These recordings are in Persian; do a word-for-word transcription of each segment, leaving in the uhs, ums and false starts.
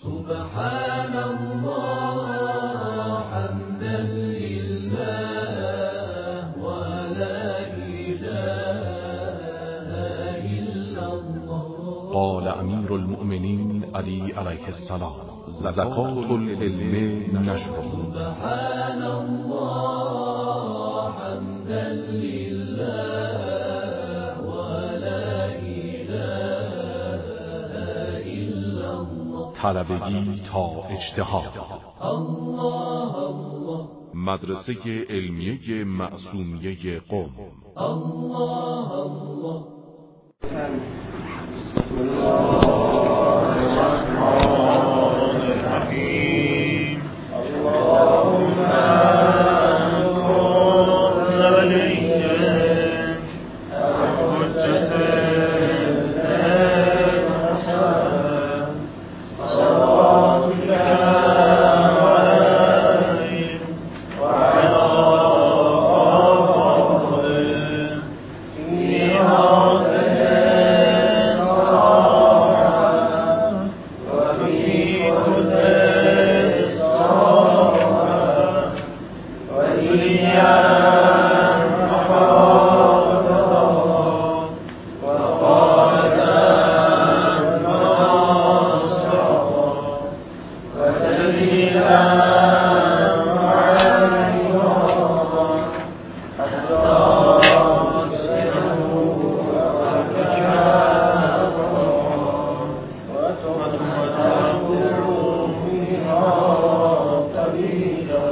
سبحان الله حمدا لله ولا إله إلا الله. قال امیر المؤمنین علی علیه السلام: زکات العلم نشر. سبحان الله حمدا لله ولا إله إلا الله. طلبگی تا اجتهاد. الله الله. مدرسه علمیه معصومیه قم. الله الله. بسم الله الرحمن الرحیم. اللهم كن وليا الحجة الحسن صلاتك عليه وعلى آله في هذه الساعة وفي كل الساعة وإياك نعبد وقال الناصر ودليلا عليها حتى تصبحوا وتمتعوا فيها طويلا.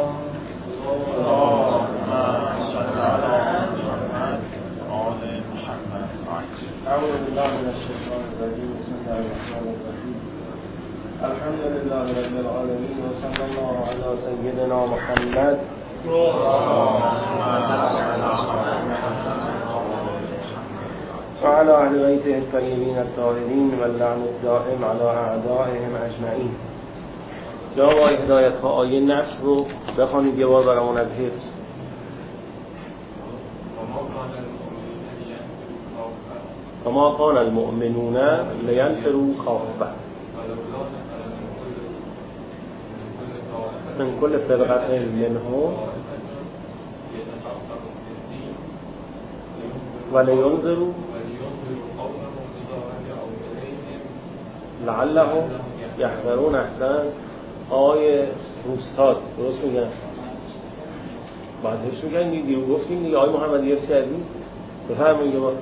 اللهم صل على محمد وآل محمد. أعوذ بالله من الشيطان الرجيم. بسم الله الرحمن الرحيم. الحمد لله رب العالمين وصلى الله على سيدنا محمد وعلى أهل بيته الطيبين الطاهرين واللعن الدائم على أعدائهم أجمعين. جواب هدایت ها آیه نصر رو بخوانید یه بار برامون از حفظ. وما كان المؤمنون لينفروا كافة من كل فرقة منهم ولينذروا لعلهم يحذرون. احسن. آیه روستاد درست میگن؟ بعدش میگن دیگه گفتیم دیگه. آیه محمد یه کردی بفرمایید با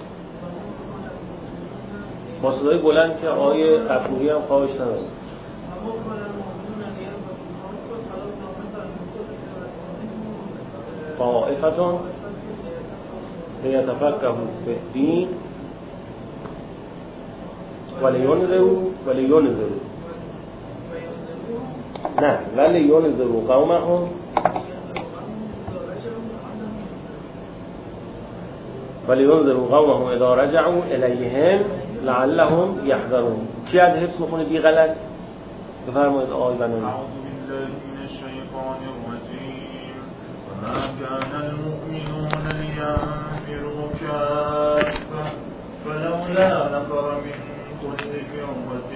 با صدای بلند که آیه قطوری هم خواهش ندارم. طائفتون لیتفقهوا فی الدین ولینذروا ولینذروا نه ولینذروا قومهم ولینذروا قومهم اذا رجعوا الیهم لعلهم يحذرون. کی از حفظ میخونه بی غلط؟ بفرمایید آقای بنایی. اعوذ بالله من الشیطان الرجیم. وما كان المؤمنون لينفروا كافة فلولا نفر من كل فرقة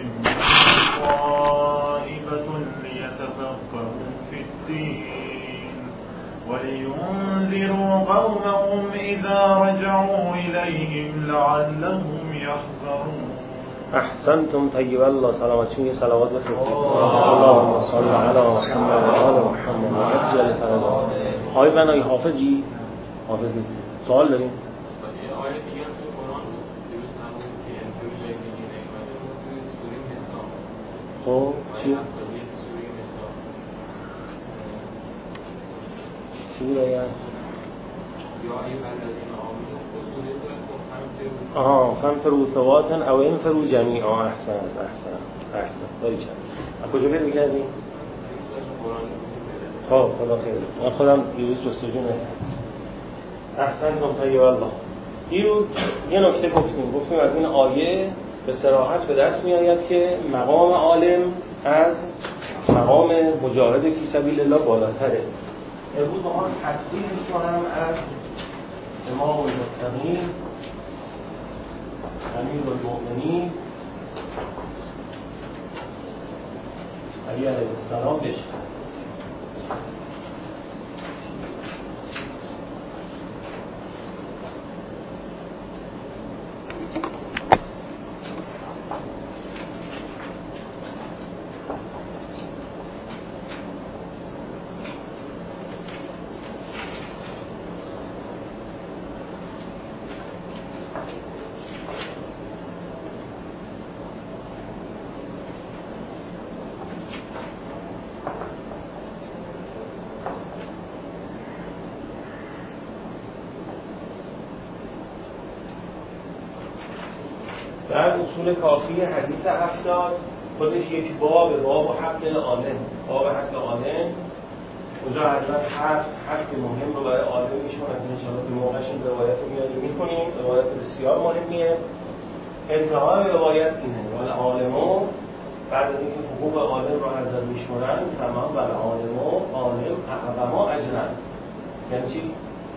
طائفة ليتفقهوا في الدين ولينذروا قومهم إذا رجعوا إليهم لعلهم يحذرون. احسنتم. طیب الله سلامت. یه صلوات بفرستید. اللهم صل علی محمد و آل محمد و عجل فرجهم. آقای بنایی حافظی؟ حافظ نیست. سوال داریم؟ خب چی؟ چی بگم؟ آها فانفروا ثباتا او انفروا جمیعا. احسن احسن احسن. داری چند از کجا بید میکردی؟ خب خدا خیلی من خودم دیروز جستجو نکنم. احسن تم طیب الله. دیروز یه نکته گفتیم گفتیم از این آیه به صراحت به دست می آید که مقام عالم از مقام مجاهد فی سبیل الله بالاتره. امروز با من تصدیق می‌کنم از امام المتقین امیر المؤمنین علی علیه السلام بشه. بعد اصول کافی حدیث هفتاد خودش یک باب باب و حق عالم باب حق عالم اونجا حضرت هفت حق مهم رو برای عالم میشون از انشاءالله به موقعش این روایت رو میادیم میکنیم. روایت بسیار مهمیه. انتهای روایت اینه ولی عالمو بعد از اینکه حقوق عالم رو حضرت میشمونن تمام ولی عالمو عالم اعظما اجرن. یعنی چی؟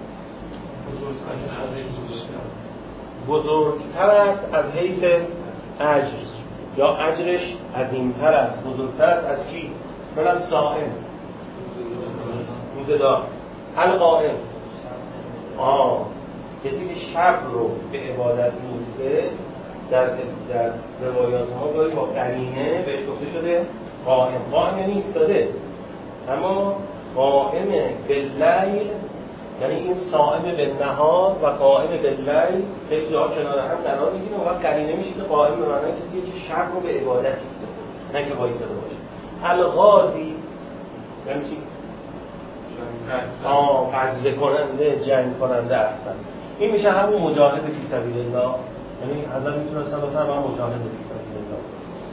بزرگتر است از حیث اجر یا اجرش عظیمتر است بزرگتر است از کی؟ من از صائم روزدار القائم آه کسی که شب رو به عبادت نیسته در در روایات ما گاهی با قرینه بهش گفته شده قائم. قائم یعنی ایستاده اما قائم باللیل یعنی این صائم بالنهار و قائم باللیل خیلی جاها کنار هم قرار میگیره و وقت قرینه میشه که قائم به معنای کسی که شب رو به عبادت ایستاده نه که وایساده باشه. الغازی یعنی چی؟ آه غزوه کننده جنگ کننده اصلا این میشه همون مجاهد فی سبیل الله. یعنی حضرت میتونستن بفرمایند هم مجاهد فی سبیل الله.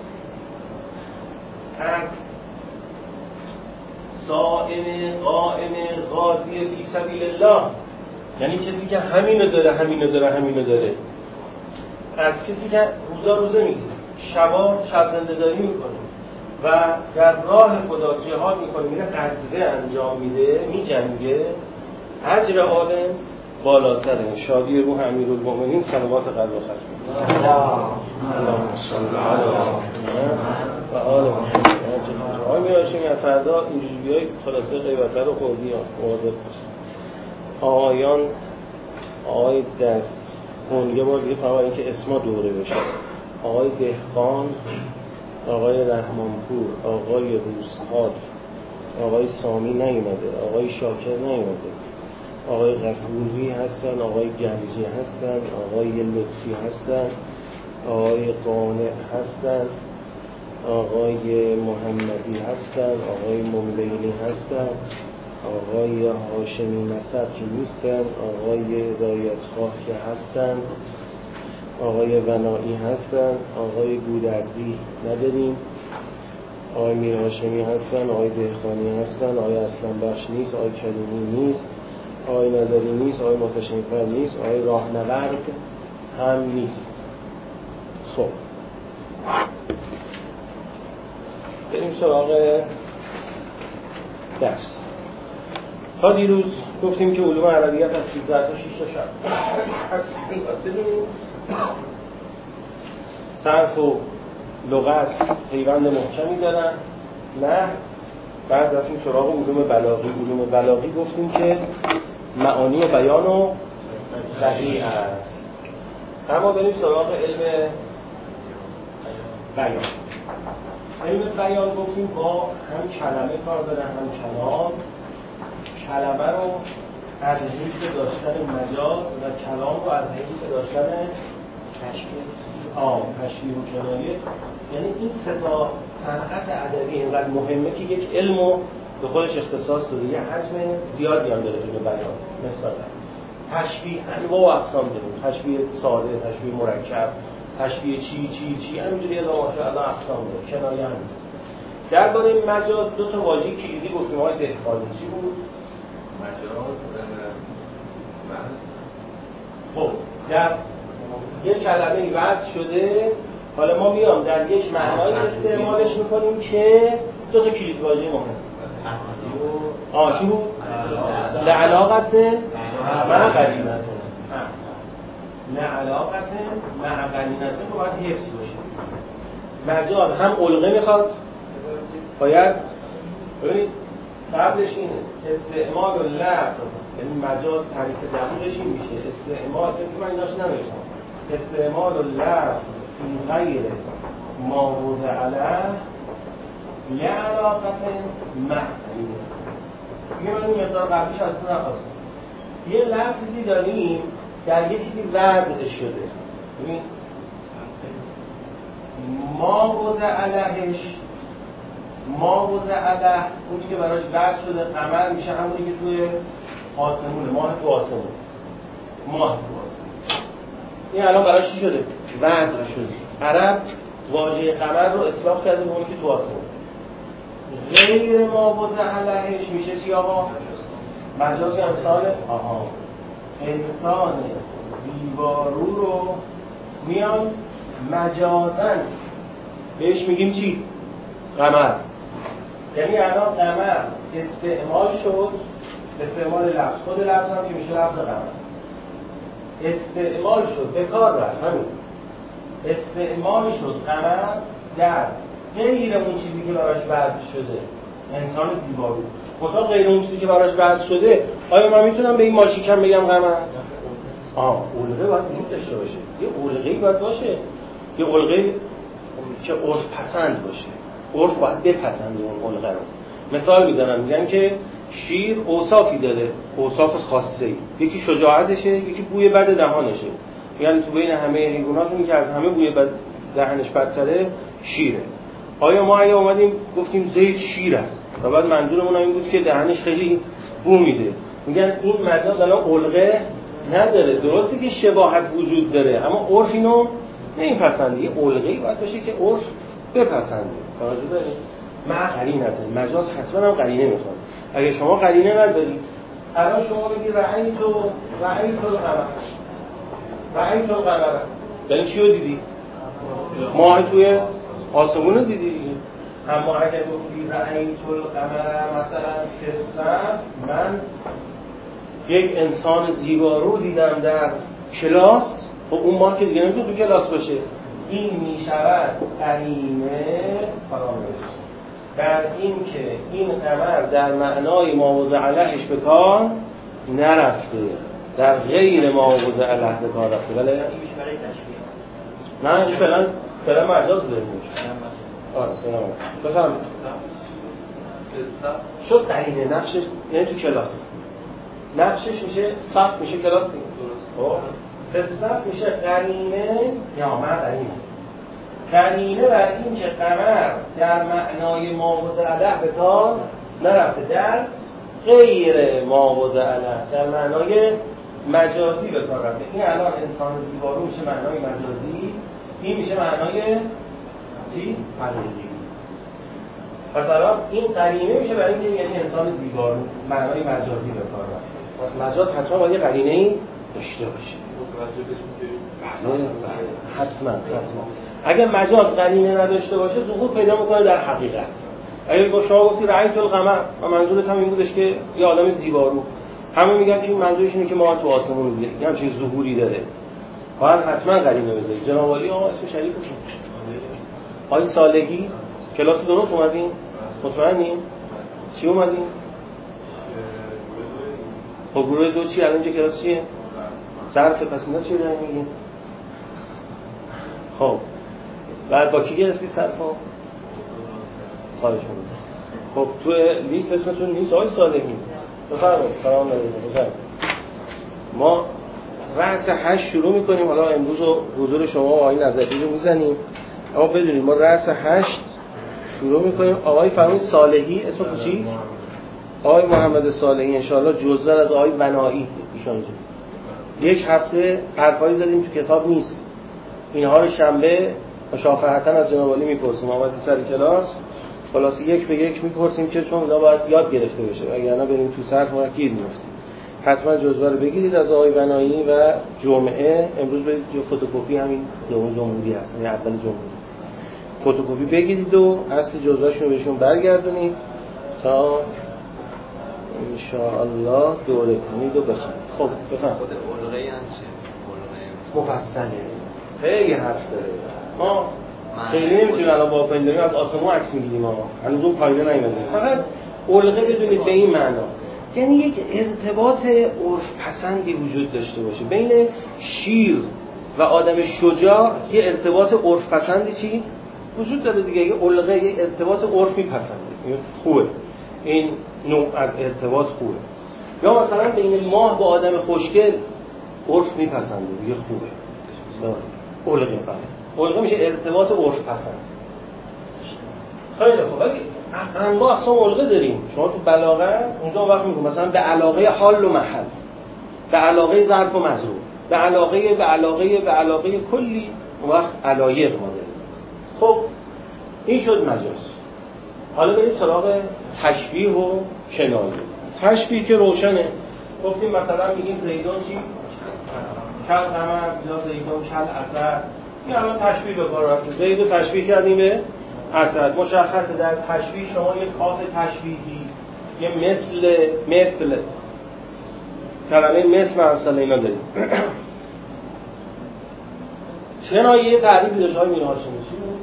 صائم قائم غازی فی سبیل الله یعنی کسی که همینو داره همینو داره همینو داره. از کسی که روزا روزه میگیره شبا شب زنده‌داری میکنه و در راه خدا جهاد میکنه میره غزوه انجام میده میجنگه اجر عالم بالاتره. شادی روح امیرالمؤمنین صلوات قلب و ختم اللهم صل علی و آل محمد. آقای میراشمی از فردا اینجوری بیای خلاصه غیبته رو خوردی مواظب باش. آقایان آقای دست اون یه بار دیگه فقط اینکه اسما دوره بشه. آقای دهقان، آقای رحمانپور، آقای روزخواد، آقای سامی نیومده، آقای شاکر نیومده، آقای غفوری هستن، آقای گنجی هستن، آقای لطفی هستن، آقای قانع هستن، آقای محمدی هستن، آقای منبیلی هستن، آقای هاشمی نصر که نیستن، آقای هدایت خواه که هستن، آقای ونایی هستن، آقای گودرزی نداریم، آقای میر هاشمی هستن، آقای دهقانی هستن، آقای اسلام بخش نیست، آقای کریمی نیست، آقای نظری نیست، آقای متشنفر نیست، آقای راهنورد هم نیست. خب بریم سراغ درس. تا دیروز گفتیم که علوم عربیت از سیزده تا شش تا شب صرف و لغت پیوند محکمی دارن. نه بعد رفتیم سراغ علوم بلاغی. علوم بلاغی گفتیم که معانی و بیان و صحیح است. اما بریم سراغ علم بیان. علم بیان گفتیم با هم کلمه کار دارن هم کلام. کلمه رو از حیث داشتن مجاز و کلام رو از حیث داشتن تشبیه آه تشبیه و کنایه. یعنی این سه تا صنعت ادبی اینقدر مهمه که یک علمو به خودش اختصاص داده. یه حجم زیادی هم داره علم بیان. مثلا تشبیه انواع و اقسام داریم. تشبیه ساده، تشبیه مرکب، تشبیه چی چی چی همینجوری الا ماشاءالله اقسام داره. کنایه هم درباره مجاز دو تا واژه کلیدی گفتیم. های دهقانی چی بود؟ مجاز خب در یک کلمه وضع شده. حالا ما میام در یک معنای استعمالش میکنیم که دو تا کلید واژه مهم. آه چی بود؟ لعلاقت مع قرینتون. لعلاقت مع قرینتون باید حفظ باشه. مجاز هم علقه میخواد باید ببینید قبلش اینه استعمال و لفظ، یعنی مجاز تعریف دقیقش این میشه استعمال، که من ایناش نمیشم استعمال و لفظ این غیر ما وضع علیه یه علاقت محتمیه. میگه من این مقدار قبلیش از تو نخواستم. یه لفظی داریم در یه چیزی وضع شده، ببین ما وضع علیهش، ما وضع علیه اون که براش وضع شده قمر میشه همونی که توی آسمونه، ماه تو آسمون، ماه تو آسمون. این الان براش چی شده؟ وضع شده. عرب واژه قمر رو اطلاق کرده به اون که تو آسمون. غیر ما وضع علیهش میشه چی آقا؟ مجاز انسان آها انسان زیبارو رو میان مجازن بهش میگیم چی؟ قمر. یعنی الان قمر استعمال شد، استعمال لفظ، خود لفظ هم که میشه لفظ قمر استعمال شد، به کار رفت، همین استعمال شد قمر در غیر اون چیزی که براش وضع شده انسان زیبارو. خدا غیر اون چیزی که براش وضع شده، آیا من میتونم به این ماشیکم بگم قمر؟ آه علقه باید وجود داشته باشه، یه علقه‌ای باید باشه، یه علقه که عرف پسند باشه، عرف باید بپسنده اون علقه رو. مثال میزنن میگن که شیر اوصافی داره، اوصاف خاصه‌ای، یکی شجاعتشه، یکی بوی بد دهانشه. میگن تو بین همه حیوانات اون که از همه بوی بد دهنش بدتره شیره. آیا ما اگه اومدیم گفتیم زید شیر است و بعد منظورمون این بود که دهنش خیلی بو میده، میگن این مجاز الان علقه نداره، درسته که شباهت وجود داره اما عرف اینو نمیپسنده، یه علقه‌ای باید باشه که عرف بپسنده. توجه دارید؟ مع قرینته، مجاز حتما هم قرینه میخواد. اگه شما قرینه نذارید الان شما بگید رأیت و رأیت القمر، رأیت القمر یعنی چی رو دیدی؟ ماه توی آسمون رو دیدی دیگه. اما اگه گفتی رأیت القمر مثلا فسر، من یک انسان زیبارو دیدم در کلاس، خب اون ماه که دیگه نمیتونه تو کلاس باشه، این میشود قرینه فراموش در این که این قمر در معنای ما وضع علیهش به کار نرفته، در غیر ما وضع علیه به کار رفته. ولی این میشه برای تشبیه. نه این فعلا فعلا مجاز داریم میشه. آره فعلا بفهم شد قرینه نقشش، یعنی تو کلاس نقشش میشه صف، میشه کلاس دیگه. خب فصف میشه قرینه یا ما قرینه قرینه بر این که قمر در معنای ما وضع علیه به کار نرفته، در غیر ما وضع علیه در معنای مجازی به کار رفته. این الان انسان زیبارو میشه معنای مجازی، این میشه معنای چی؟ حقیقی. پس الان این قرینه میشه برای اینکه یعنی انسان زیبارو معنای مجازی به کار رفته. پس مجاز حتما باید یه قرینه‌ای داشته باشه. بله بله حتما حتما. اگر مجاز قرینه نداشته باشه ظهور پیدا میکنه در حقیقت. اگر با شما گفتی رأیت القمر و منظورت هم این بودش که یه آدم زیبارو، همه میگن این منظورش اینه که ما تو آسمون دیدیم، یه همچین ظهوری داره، باید حتما قرینه بذاری. جناب عالی آقا اسم شریفتون آقای صالحی کلاس درست اومدین؟ مطمئنین؟ چی اومدین؟ خب گروه دو چی؟ الان چه کلاس چیه؟ صرف. پس اینا چی دارین میگین؟ خب بعد با کی گرفتید صرف ها؟ خواهش می‌کنم. خب تو لیست اسمتون نیست آقای صالحی؟ بفرمایید سلام علیکم. بفرمایید. ما رأس هشت شروع می‌کنیم. حالا امروز حضور شما و آقای نظری رو می‌زنیم، اما بدونید ما رأس هشت شروع می‌کنیم. آقای فرمایید صالحی اسمتون چی؟ آقای محمد صالحی انشاءالله جزء از آقای ونایی ایشون. یک هفته حرفایی زدیم تو کتاب نیست، اینها رو شنبه مشافهتاً از جناب عالی میپرسیم. آمدید سر کلاس خلاص یک به یک میپرسیم که چون اینا باید یاد گرفته بشه، وگرنه بریم تو صرف ما گیر میافتیم. حتما جزوه رو بگیرید از آقای بنایی و جمعه امروز برید جو فتوکپی همین دوم جمهوری هست، یعنی اول جمهوری فتوکپی بگیرید و اصل جزوه‌شون رو بهشون برگردونید تا ان شاء الله دوره کنید و بخونید. خب بفهم خود علقه یعنی چه؟ مفصله، خیلی حرف داره. ما خیلی نمیتونیم الان با پایین داریم از آسمون عکس میگیریم ها، هنوز اون پایینه نیومده. فقط علقه بدونید به این معنا، یعنی یک ارتباط عرف پسندی وجود داشته باشه بین شیر و آدم شجاع. یه ارتباط عرف پسندی چی وجود داره دیگه، یه علقه، یه ارتباط عرفی پسنده، خوبه این نوع از ارتباط خوبه. یا مثلا بین ماه با آدم خوشگل عرف میپسنده دیگه، خوبه علقه. بله علقه میشه ارتباط عرف پسند. خیلی خوب. ولی انواع اقسام علقه داریم. شما تو بلاغه اونجا وقت میگم مثلا به علاقه حال و محل، به علاقه ظرف و مظروف، به علاقه به علاقه به علاقه کلی، اون وقت علایق ما داریم. خب این شد مجاز. حالا بریم سراغ تشبیه و کنایه. تشبیه که روشنه، گفتیم مثلا میگیم زیدون چی؟ کل قمر یا زیدون کل اسد. این الان تشبیه به کار رفته. زید رو تشبیه کردیم به اسد. مشخصه در تشبیه شما یک کاف تشبیهی، یه مثل مثل کلمه مثل مثلا اینا داریم. کنایه تعریفی داشت های میرهاشمی چی بود؟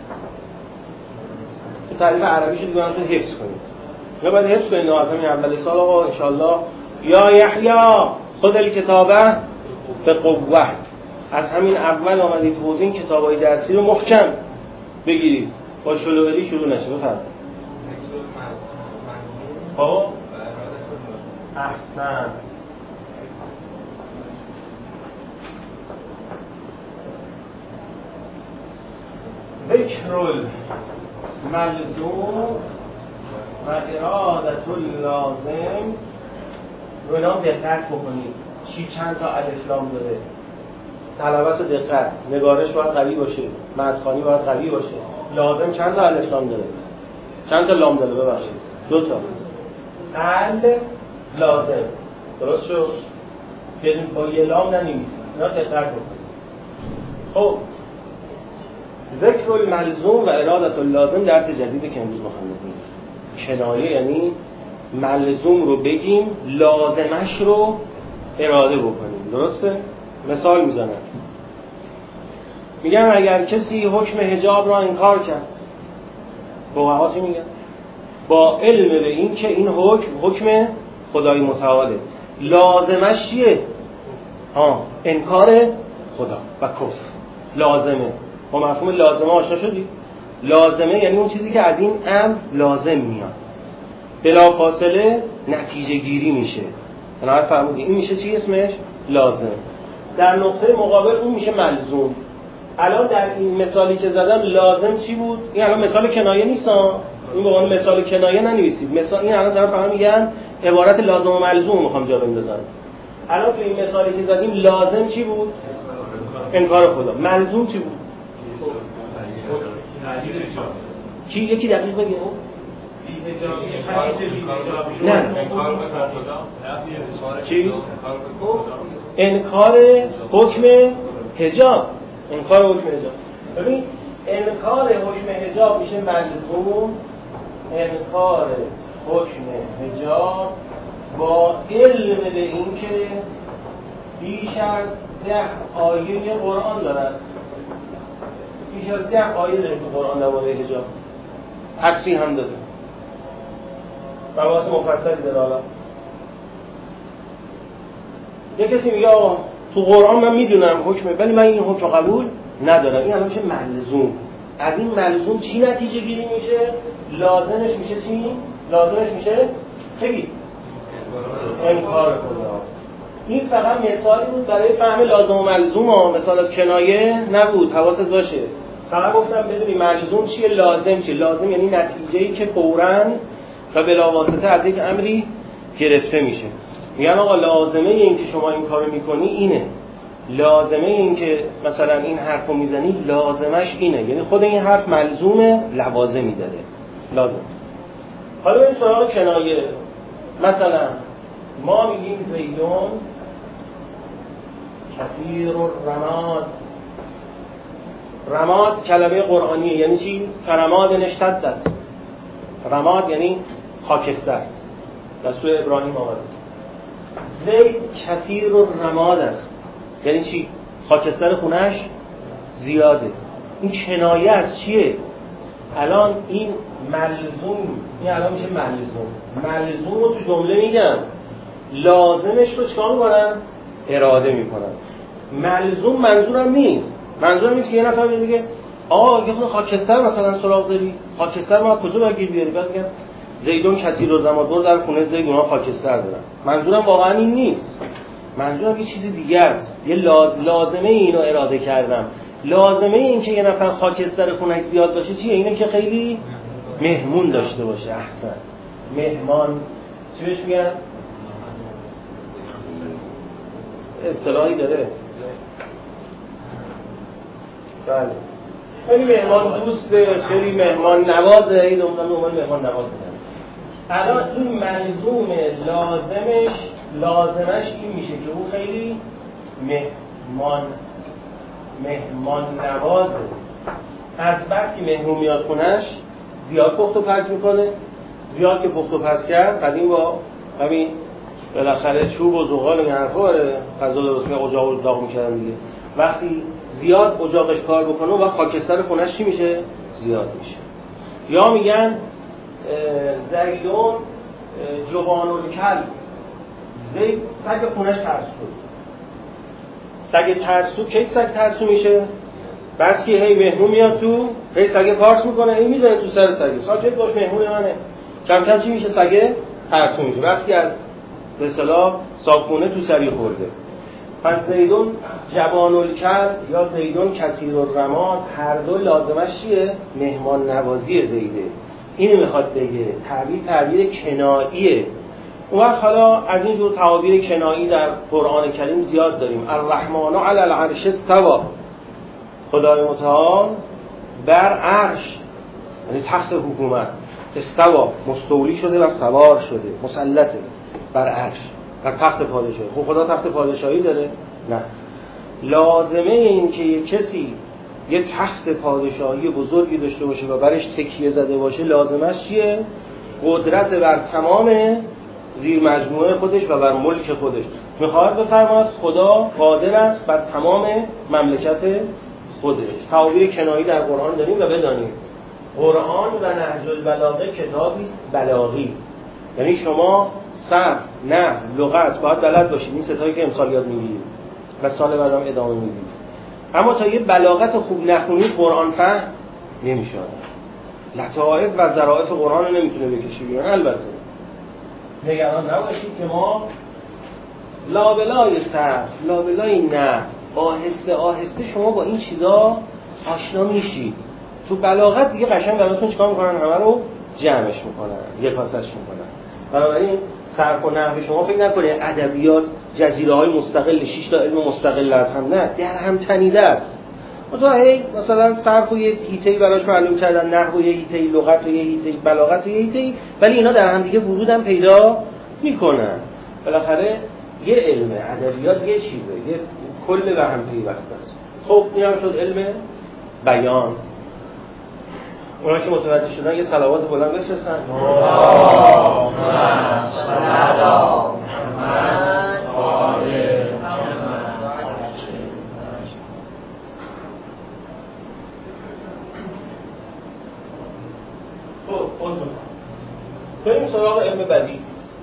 تو تعریف عربیش دیگه هم تو حفظ کنید. یا باید حفظ کنید اصلا این اول سال آقا انشالله یا یحیی خود الکتابه به قوه. از همین اول آمدید توضیح این کتابای درسی رو محکم بگیرید، با شلوغی شروع نشه. بفرمایید. خب احسن. ذکر الملزوم و ارادة اللازم رو اینا دقت بکنید. چی چند تا الف لام داره؟ طلبه رو دقت، نگارش باید قوی باشه، مدخانی باید قوی باشه. لازم چند تا الف لام داره؟ چند تا لام داره؟ ببخشید دو تا. ال لازم درست شد؟ که با یه لام ننویسید، اینا دقت بکنید. خب ذکر الملزوم و ارادة اللازم درس جدیدی که امروز می‌خونیم. کنایه یعنی ملزوم رو بگیم، لازمش رو اراده بکنیم. درسته؟ مثال میزنم، میگم اگر کسی حکم حجاب را انکار کرد، فقها چی میگن؟ با علم به این که این حکم حکم خدای متعاله، لازمش چیه؟ ها انکار خدا و کفر. لازمه با مفهوم لازمه آشنا شدی؟ لازمه یعنی اون چیزی که از این امر لازم میاد، بلا فاصله نتیجه گیری میشه. الان فهمیدی این میشه چی اسمش؟ لازم. در نقطه مقابل اون میشه ملزوم. الان در این مثالی که زدم لازم چی بود؟ این الان مثال کنایه نیست ها. این به عنوان مثال کنایه ننویسید. مثال این الان دارم فهم میگم عبارت لازم و ملزوم میخوام جا بندازم. الان تو این مثالی که زدیم لازم چی بود؟ انکار خدا. ملزوم چی بود؟ چی یکی دقیق بگه؟ نه چی؟ انکار حکم حجاب. انکار حکم حجاب. ببین انکار حکم حجاب میشه ملزوم. انکار حکم حجاب با علم به این که بیش از ده آیه قرآن دارد. بیش از ده آیه داره تو قرآن درباره حجاب. حدسی هم داره. مباحث مفصلی داره. حالا یه کسی میگه آقا تو قرآن من میدونم حکمه ولی من این حکم قبول ندارم. این الان میشه ملزوم. از این ملزوم چی نتیجه گیری میشه؟ لازمش میشه چی؟ لازمش میشه چی؟ انکار خدا. این فقط مثالی بود برای فهم لازم و ملزوم ها، مثال از کنایه نبود. حواست باشه. فقط گفتم بدونی ملزوم چیه، لازم چیه. لازم یعنی نتیجه‌ای که فوراً و بلاواسطه از یک امری گرفته میشه. میگن آقا لازمه این که شما این کارو میکنی اینه، لازمه این که مثلا این حرفو میزنی لازمش اینه، یعنی خود این حرف ملزومه، لوازمی داره لازم. حالا بریم سراغ کنایه. مثلا ما میگیم زیدون کثیر الرماد. رماد کلمه قرآنیه، یعنی چی؟ فرماد نشتدت. رماد یعنی خاکستر. در سوره ابراهیم آمده. زید کثیر الرماد است. یعنی چی؟ خاکستر خونش زیاده. این کنایه از چیه؟ الان این ملزوم، این الان میشه ملزوم. ملزوم رو تو جمله میگم، لازمش رو چیکار میکنن؟ اراده میکنن. ملزوم منظورم نیست. منظورم نیست که یه نفر میگه آه یه خود خاکستر مثلا سراغ داری، خاکستر ما کجا باید گیر بیاری؟ بعد میگم زیدون کسی رو زمادور در خونه زید اونا خاکستر دارن. منظورم واقعا این نیست. منظورم یه چیز دیگه است. یه لاز... لازمه اینو اراده کردم. لازمه این که یه نفر خاکستر خونه‌اش زیاد باشه چیه؟ اینه که خیلی مهمون داشته باشه. احسن. مهمان چی بهش میگن؟ اصطلاحی داره. بله. خیلی مهمان دوسته، خیلی مهمان نوازه، این دنبال دنبال مهمان نوازه. الان این منظوم لازمش لازمش این میشه که او خیلی مهمان مهمان نوازه. از بس که مهمون میاد خونش زیاد پخت و پز میکنه. زیاد که پخت و پز کرد قدیم با همین بالاخره چوب و زغال این حرفا غذا درست می‌کنه، اجاق رو داغ می‌کردن دیگه. وقتی زیاد اجاقش کار بکنه و خاکستر خونش چی میشه؟ زیاد میشه. یا میگن زیدون جبان الکلب، زید سگ خونش ترسو. سگ ترسو کی سگ ترسو میشه؟ بس که هی مهمون میاد تو، هی سگ پارس میکنه، هی میذاره تو سر سگ. ساکت باش مهمون منه. کم کم چی میشه؟ سگ ترسو میشه. بس که از به اصطلاح صابخونه تو سری خورده. پس زیدون جبان الکلب یا زیدون کثیر الرماد هر دو لازمش چیه؟ مهمان نوازی زیده. اینو میخواد بگه. تعبیر تعبیر کناییه. اون وقت حالا از این جور تعابیر کنایی در قرآن کریم زیاد داریم. الرحمن علی العرش استوى. خدای متعال بر عرش، یعنی تخت حکومت، استوا مستولی شده و سوار شده، مسلطه بر عرش، بر تخت پادشاهی. خب خدا تخت پادشاهی داره؟ نه. لازمه این که یک کسی یه تخت پادشاهی بزرگی داشته باشه و برش تکیه زده باشه، لازمش چیه؟ قدرت بر تمام زیر مجموعه خودش و بر ملک خودش. میخواد بفرماید خدا قادر است بر تمام مملکت خودش. تعابیر کنایی در قرآن داریم و بدانیم قرآن و نهج البلاغه کتابی بلاغی، یعنی شما صرف، نحو، لغت باید بلد باشید. این ستایی که امسال یاد میگیرید و سال بعدم ادامه میدید. اما تا یه بلاغت خوب نخونید قرآن فهم نمیشه. لطائف و ظرافت قرآن رو نمیتونه بکشه بیرون. البته نگران نباشید که ما لابلای صرف، لابلای نحو، آهسته آهسته شما با این چیزا آشنا میشید. تو بلاغت دیگه قشنگ براتون چیکار میکنن؟ همه رو جمعش میکنن، یکاسش میکنن. بنابراین صرف و نحو شما فکر نکنید ادبیات جزیره‌های مستقل، شش تا علم مستقل از هم، نه، در هم تنیده است. مثلا هی مثلا صرف و یه هیته‌ای براش معلوم کردن، نحو و یه هیته‌ای، لغت و یه هیته‌ای، بلاغت و یه هیته‌ای، ولی اینا در هم دیگه ورود هم پیدا میکنن. بالاخره یه علم ادبیات یه چیزه، یه کل به هم پیوسته است. خب این هم شد علم بیان. اونا که متوجه شدن یه صلوات بلند بفرستن. اللهم صل علی محمد و آل محمد. خب خودتون بریم سراغ علم بدیع.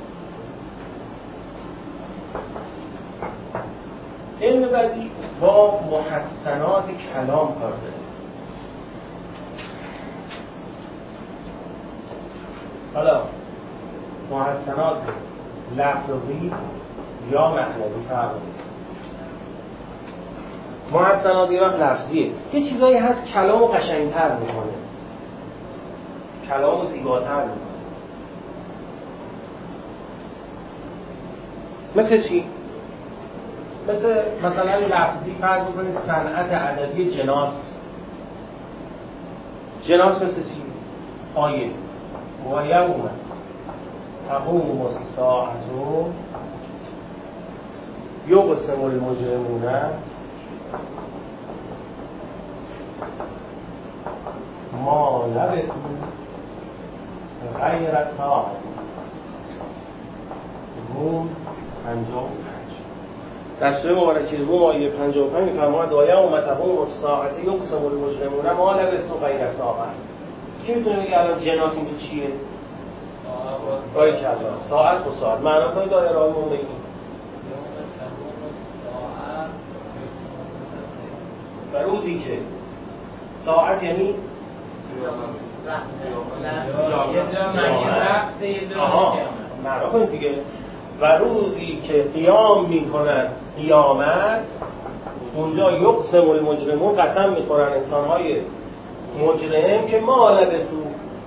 علم بدیع با محسنات کلام کار داره. حالا محسنات لفظی یا معنوی فرق داره. محسنات یه وقت لفظیه، یه چیزایی هست کلامو قشنگتر میکنه، کلامو زیباتر میکنه. مثل چی؟ مثل مثلا لفظی فرض بکنید صنعت ادبی جناس. جناس مثل چی؟ آیه و یوم تقوم الساعة یقسم المجرمون ما لبثوا غیر ساعة. روم پنجاه و پنج. در سوره مبارکه روم آیه پنجاه و پنج می‌فرماید آیه و متقوم الساعه یقسم المجرمون ما لبثوا غیر ساعه. کی میتونه بگه الان جناس این چیه؟ آیه کلا ساعت و ساعت معنا کنید دایره های اون بگید. و روزی که ساعت یعنی آها معنا کنید دیگه. و روزی که قیام میکنن قیامت اونجا یقسم المجرمون قسم میخورن انسانهای مجرم که ما لبثوا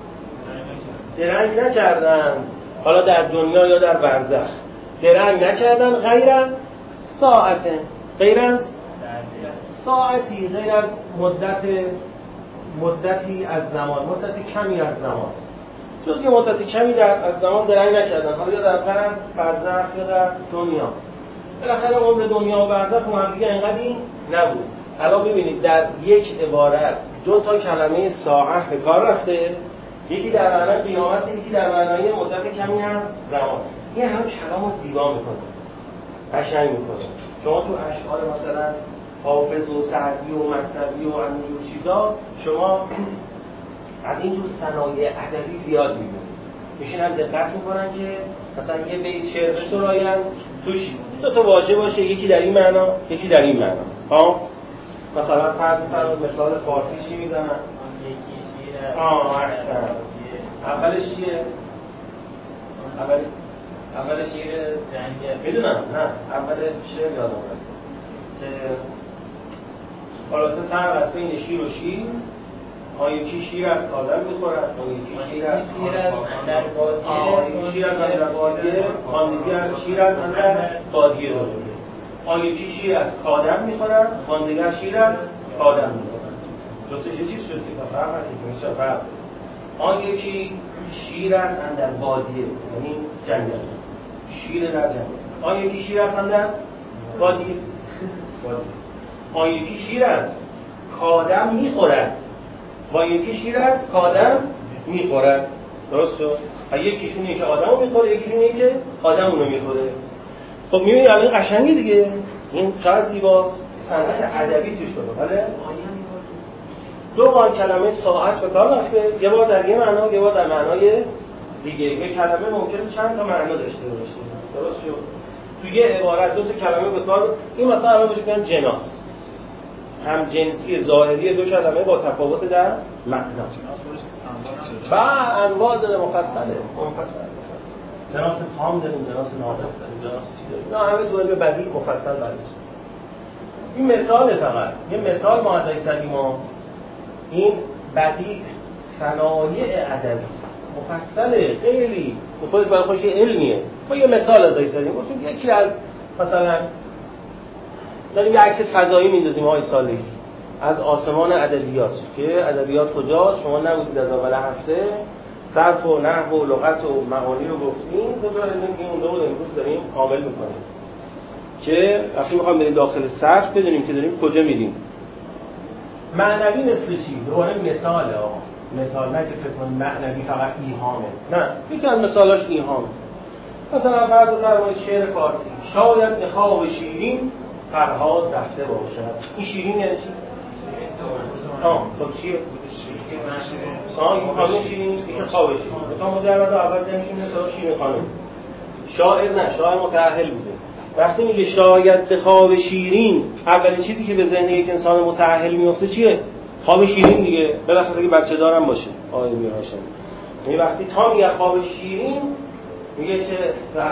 درنگ نکردن حالا در دنیا یا در برزخ درنگ نکردن غیر ساعت غیر از ساعتی غیر از مدت مدتی از زمان مدت کمی از زمان جز یه مدتی کمی در از زمان درنگ نکردن حالا یا در برزخ یا در دنیا. بالاخره عمر دنیا و برزخ هم دیگه اینقدری نبود. الان ببینید در یک عبارت دو تا کلمه ساعت به کار رفته، یکی در معنای قیامت یکی در معنای مدت کمی هم زمان. این هم کلامو زیبا میکنه قشنگ میکنه. شما تو اشعار مثلا حافظ و سعدی و مثنوی و اینجور چیزا شما از این جور صنایع ادبی زیاد می‌بینید. میشینن دقت میکنن که مثلا یه بیت شعر بسراین توش دو تا واژه باشه یکی در این معنا یکی در این معنا. ها مثلا فرض کنید مثال فارسی چی میزنن؟ یکی شیر آه احسن اولش چیه؟ اول اول شیر جنگ میدونم نه اول شعر یادم رفت که خلاصه فرق از بین شیر و شیر آن یکی شیر از آدم می‌خورد آن یکی شیر از اندر بادیه شیر از اندر بادیه آن دیگر شیر از اندر بادیه رو آن یکی شیر از آدم می‌خورد آن دیگر شیر از آدم می‌خورد. جفتش چیز شد که فرق هست که فرق آن یکی شیر از اندر بادیه یعنی جنگل شیر در جنگل آن یکی شیر از اندر بادیه آن یکی شیر از کادم می‌خورد با یکی شیر از کادم میخورد. درست شد؟ یکیشون اینه که آدمو میخوره یکیشون اینه که آدمو نمیخوره. خب میبینید الان قشنگه دیگه این چقدر زیباست صنعت ادبی توش داره. بله دو بار کلمه ساعت به کار رفته یه بار در یه معنا یه بار در معنای دیگه. یه کلمه ممکنه چند تا معنا داشته باشه. درست شد؟ تو یه عبارت دو تا کلمه به کار این مثلا الان بهش میگن جناس هم جنسی ظاهری دو کلمه با تفاوت در معنا و انواع داره مفصله مفصل جناس تام داریم جناس ناقص داریم جناس چی داریم نه همه دوئل بدیع مفصل برش. این مثال فقط یه مثال معزز سلیما این بدیع صنایع ادبی مفصله خیلی خودش برای خودش علمیه. ما یه مثال از سلیم گفتیم یکی از مثلا داریم یه عکس فضایی میندازیم آقای صالحی از آسمان ادبیات که ادبیات کجاست شما نبودید از اول هفته صرف و نحو و لغت و معانی رو گفتیم کجا این اون رو امروز داریم کامل میکنیم که وقتی میخوایم بریم داخل صرف بدونیم که داریم کجا میریم. معنوی مثل چی؟ دوباره مثاله آقا مثال نه که فکر کنید معنوی فقط ایهامه نه یکی از مثالاش ایهامه. مثلا فرض فرمایید شعر فارسی شاید به خواب شیرین فرهاد رفته باشد. این شیرین یعنی چی؟ آه خب چیه؟ آه این خانم شیرین این خواب شیرین تا مجرد اول نمیشیم مثلا شیرین خانم شاعر نه شاعر متأهل بوده. وقتی میگه شاید به خواب شیرین اولین چیزی که به ذهن یک انسان متأهل میفته چیه؟ خواب شیرین دیگه بلخص اگه بچه دارم باشه آقای میرهاشم یعنی وقتی تا میگه خواب شیرین میگه که بله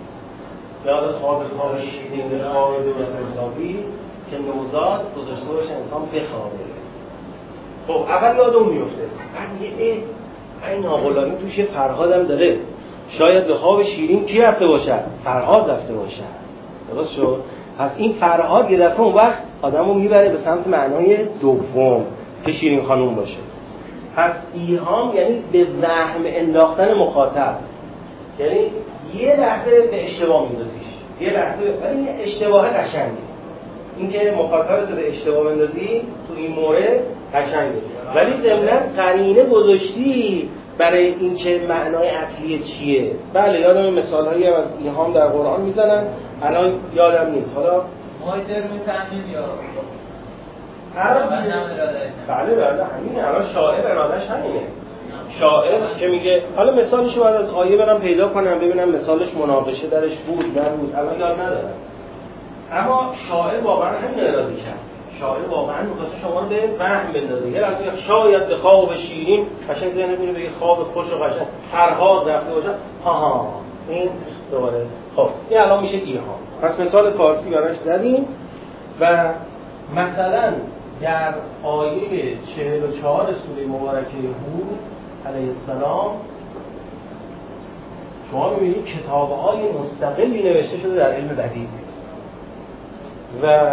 یاد خواب خواب شیرین خواب درست حسابی که نوزاد گذاشته باشه انسان بخوابه. خب اول یادم میفته بعد میگه اه این ناقلانی توش یه فرهاد هم داره شاید به خواب شیرین کی رفته باشه؟ فرهاد رفته باشه. درست شد؟ پس این فرهاد یه دفعه اون وقت آدمو میبره به سمت معنای دوم که شیرین خانوم باشه. پس ایهام یعنی به وهم انداختن مخاطب یعنی یه لحظه به اشتباه میندازیش یه لحظه ولی یه اشتباه قشنگه این که مخاطبت به اشتباه بندازی تو این مورد قشنگه ولی ضمناً قرینه گذاشتی برای اینکه معنای اصلی چیه. بله یادم مثال‌هایی از ایهام در قرآن میزنن، الان یادم نیست. حالا مایدر میتنیم یا عرب بله بله همینه. الان شاعر ارادش همینه. شاعر که میگه، حالا مثالشو بعد از آیه برم پیدا کنم ببینم مثالش مناقشه درش بود نبود، الان یاد ندارم. اما شاعر واقعا همین اراده کرد. شاعر واقعا می‌خواد شما رو به وهم بندازه. یه لحظه شاید به خواب شیرین قشنگ ذهنت میره به یه خواب خوش و قشنگ فرهاد رفته باشه. ها ها این دوباره خب این الان میشه ایهام. پس مثال فارسی براش زدیم و مثلا در آیه چهل و چهار سوره مبارکه هود علیه السلام شما می‌بینید کتاب‌های مستقلی نوشته شده در علم بدیع و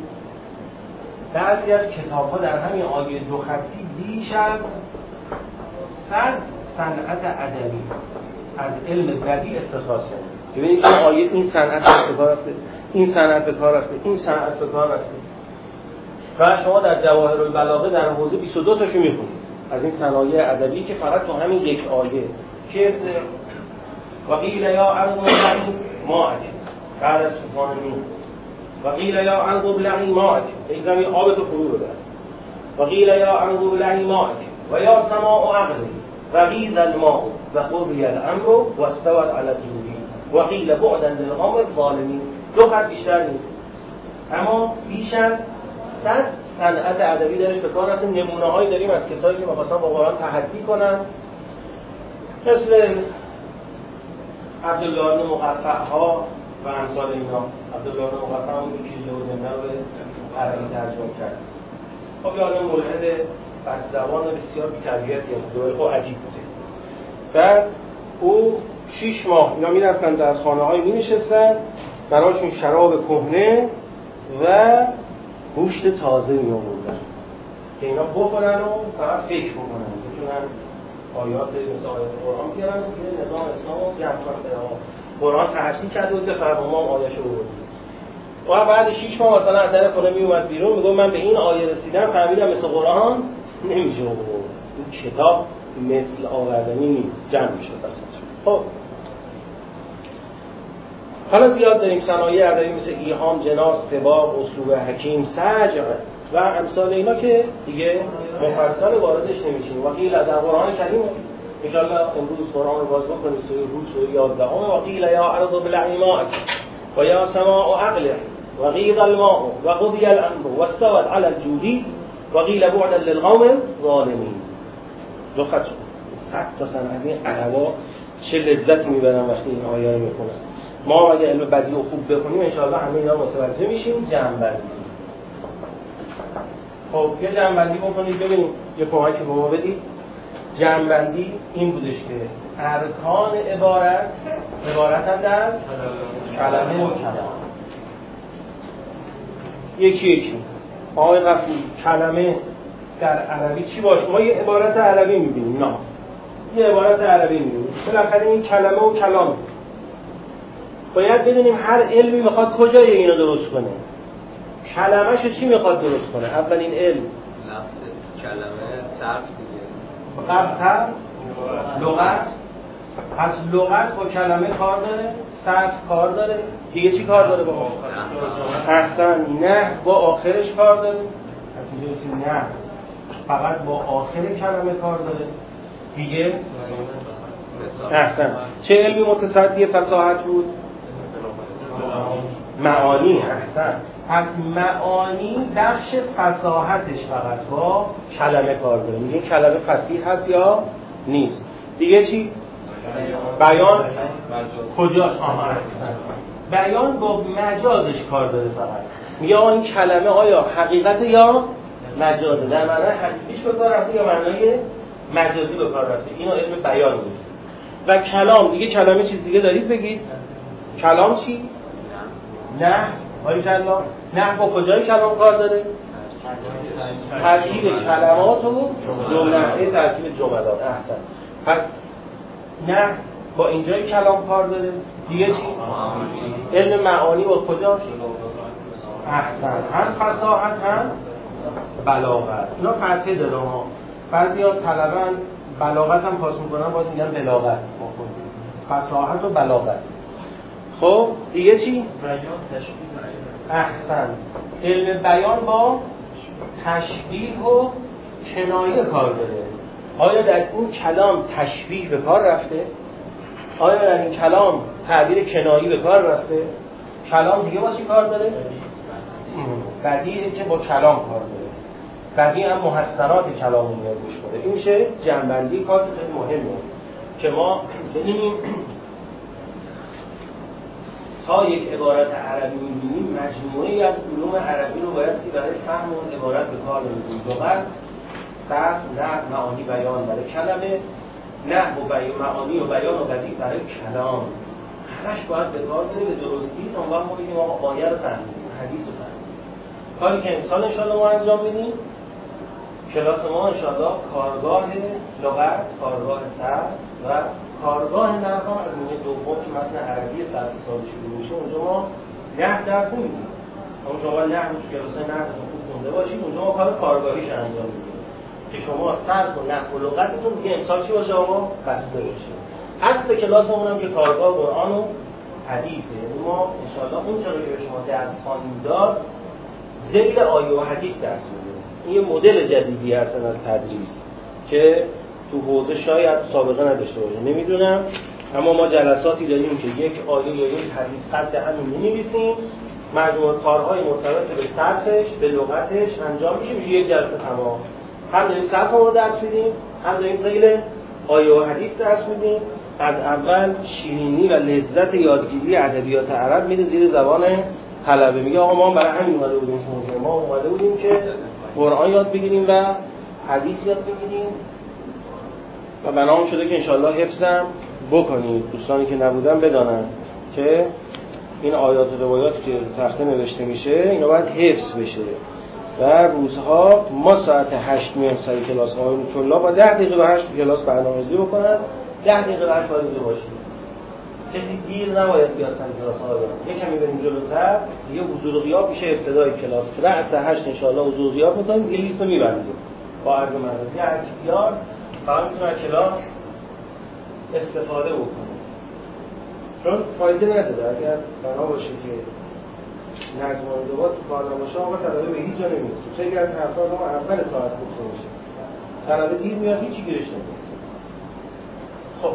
بعضی از کتاب‌ها در همین آیه دو خطی بیش از صد صنعت ادبی از علم بدیع استخراج شده. ببینید این آیه این صنعت به کار رفته، این صنعت به کار رفته، این صنعت به کار رفته. و شما در جواهر البلاغه در حوزه بیست و دو تاشو می‌خونید از این صنایع ادبی که فقط تو همین یک آیه که و قیل یا ارض ابلعی ماءک بعد از طوفان نوح و قیل یا ارض ابلعی ماءک ای زمین آبتو فرو ببر و قیل یا ارض ابلعی ماءک و یا سماء اقلعی و غیض الماء و قضی الامر و استوت علی الجود و قیل بعدا للقوم الظالمین. دو خط بیشتر نیست اما بیش از صد صنعت ادبی درش به کار رفته. نمونه‌هایی داریم از کسایی که می‌خواستن با قرآن تحدی کنن، مثل عبدالله بن مقفع ها و امثال اینا. عبدالله بن مقفع هم که کلیله و زنده رو به عربی ترجمه کرد. خب یه آدم ملحد بدزبان و بسیار بی‌تربیتی بود، خب عجیب بوده. بعد او شیش ماه اینا می‌رفتن در خانه‌های می‌نشستن، براشون شراب کهنه و گوشت تازه می‌آوردن که اینا بخورن و فقط فکر بکنن، بتونن آیات مثل آیات قرآن بیارن و یه نظام اسلام رو جمع کنن. قرآن تحقیق کرده بود که فرموما هم آیه‌شو آورد و بعد شیش ماه مثلا از در خونه میومد بیرون میگه من به این آیه رسیدم فهمیدم مثل قرآن نمیشه آورد، این کتاب مثل آوردنی نیست، جمع میشه پس. خب حالا زیاد داریم صنایع ادبی مثل ایهام، جناس، طباق، اسلوب حکیم، سجع و امثال اینا که دیگه مفصل واردش نمیشیم. و قیل در قرآن کریم ان شاء الله امروز قرآن رو باز بکنید سوره هود سوره یازده و قیل یا ارض ابلعی ماءک و یا سماء اقلعی و غیض الماء و قضی الامر و استوت علی الجود و قیل بعدا للقوم الظالمین. دو خط صد تا صنعت عربا چه لذتی میبرن وقتی این آیه رو میخونن. ما اگه علم بدیع رو خوب بخونیم ان شاء الله همه اینا متوجه میشیم. جمع‌بندی. خب یه جمع‌بندی بکنید ببینید، یه کمکی به ما بدید. جمع‌بندی این بودش که ارکان عبارت عبارتن در کلمه و کلام. یکی یکی آقای غفوری کلمه در عربی چی باشه؟ ما یه عبارت عربی میبینیم، نه یه عبارت عربی میبینیم، بالاخره این کلمه و کلام. باید بدونیم هر علمی میخواد کجای اینو درست کنه، کلمه‌شو چی میخواد درست کنه. اولین علم لفظ کلمه صرف دیگه قبطر لغت، پس لغت با کلمه کار داره، صرف کار داره، دیگه چی کار داره با آخرش؟ احسن. نه با آخرش کار داره، پس اینجا بسیم نه فقط با آخر کلمه کار داره دیگه. احسن. چه علمی متصدی فصاحت بود؟ معانی. احسن. پس معانی بخش فصاحتش فقط با کلمه کار داره. میگه کلمه فصیح هست یا نیست. دیگه چی؟ بیان کجاش؟ آها بیان با مجازش کار داره فقط. میگه این کلمه آیا حقیقت یا مجازه، در معنای حقیقیش به کار رفته یا معنای مجازی به کار رفته. اینو علم بیان میگه. و کلام دیگه کلمه چیز دیگه دارید بگید. کلام چی؟ نه آیا کلام نه با کجای کلام کار داره؟ ترکیب کلمات و جمله، ترکیب جملات. احسن. پس نه با اینجای کلام کار داره. دیگه چی؟ علم معانی با کجاش؟ احسن. هم فصاحت هم بلاغت. اینا فرقه داره ها. بعضی ها طلبن بلاغت هم پاس میکنن باز میگن بلاغت، فصاحت و بلاغت. خب دیگه چی؟ بیان تشبیه بیان. احسن. علم بیان با تشبیه و کنایه کار داره. آیا در این کلام تشبیه به کار رفته؟ آیا در این کلام تعبیر کنایی به کار رفته؟ کلام دیگه با چی کار داره؟ بدیعه که با کلام کار داره. بدیع هم محسنات کلام میاد گوش کنه. این میشه جنبندی کار خیلی مهمه که ما ببینیم تا یک عبارت عربی می‌بینیم مجموعه‌ای از علوم عربی رو بایستی برای فهم اون عبارت به کار ببریم. لغت، صرف، نحو، معانی، بیان برای کلمه، نحو و بیان، معانی و بیان و بدیع برای کلام. همش باید به کار بره به درستی تا اون وقت ما بگیم آقا آیه رو فهمیدیم، حدیث رو فهمیدیم. کاری که امسال انشاءالله ما انجام بدیم، کلاس ما انشاءالله کارگاه لغت، کارگاه صرف و کارگاه نحو از نیمه دوم که متن عربی صرف سال شروع میشه اونجا ما نحو درس نمیدیم. اما شما نحو تو کلاس‌های نحو خوب خونده باشید، اونجا ما کار کارگاهیش انجام میدیم که شما صرف و نحو و لغتتون دیگه امسال چی باشه آقا؟ بسته باشه. اصل کلاسمون هم که کارگاه قرآن و حدیثه. یعنی ما انشاءالله اون چرا که به شما درس خواهیم داد ذیل آیه و حدیث درس میدیم. این یه مدل جدیدی هستن از تدریس که تو حوزه شاید سابقه نداشته باشه، نمیدونم. اما ما جلساتی داریم که یک آیه یا یک حدیث قد همین می‌نویسیم، مجموعه کارهای مرتبط به صرفش، به لغتش انجام میشه، میشه یک جلسه تمام. هم داریم صرف رو درس میدیم، هم داریم ذیل آیه و حدیث درس میدیم. از اول شیرینی و لذت یادگیری ادبیات عرب میره زیر زبان طلبه. میگه آقا ما برای همین اومده بودیم شما، ما اومده بودیم که قرآن یاد بگیریم و حدیث یاد بگیریم و بنام شده که انشالله حفظم بکنید. دوستانی که نبودن بدانن که این آیات و روایاتی که تخته نوشته میشه اینا باید حفظ بشه و روزها ما ساعت هشت میایم سر کلاس ها طلاب با ده دقیقه به هشت کلاس برنامه‌ریزی بکنن، ده دقیقه به هشت باید اونجا باشید. کسی دیر نباید بیاد سر کلاس ها رو. یک کمی بریم جلوتر دیگه حضور و غیاب میشه ابتدای کلاس. رأس هشت انشالله حضور و غیاب میکنیم، یه لیست رو میبندیم با عرض معرفی هر کی بیاد فقط میتونه کلاس استفاده بکنه. چون فایده نداره اگر بنا باشه که نظم و انضباط تو کار نباشه آقا طلبه به هیچ جا نمیرسه. خیلی از حرفا ما اول ساعت گفته میشه، طلبه دیر میاد هیچی گیرش نمیاد. خب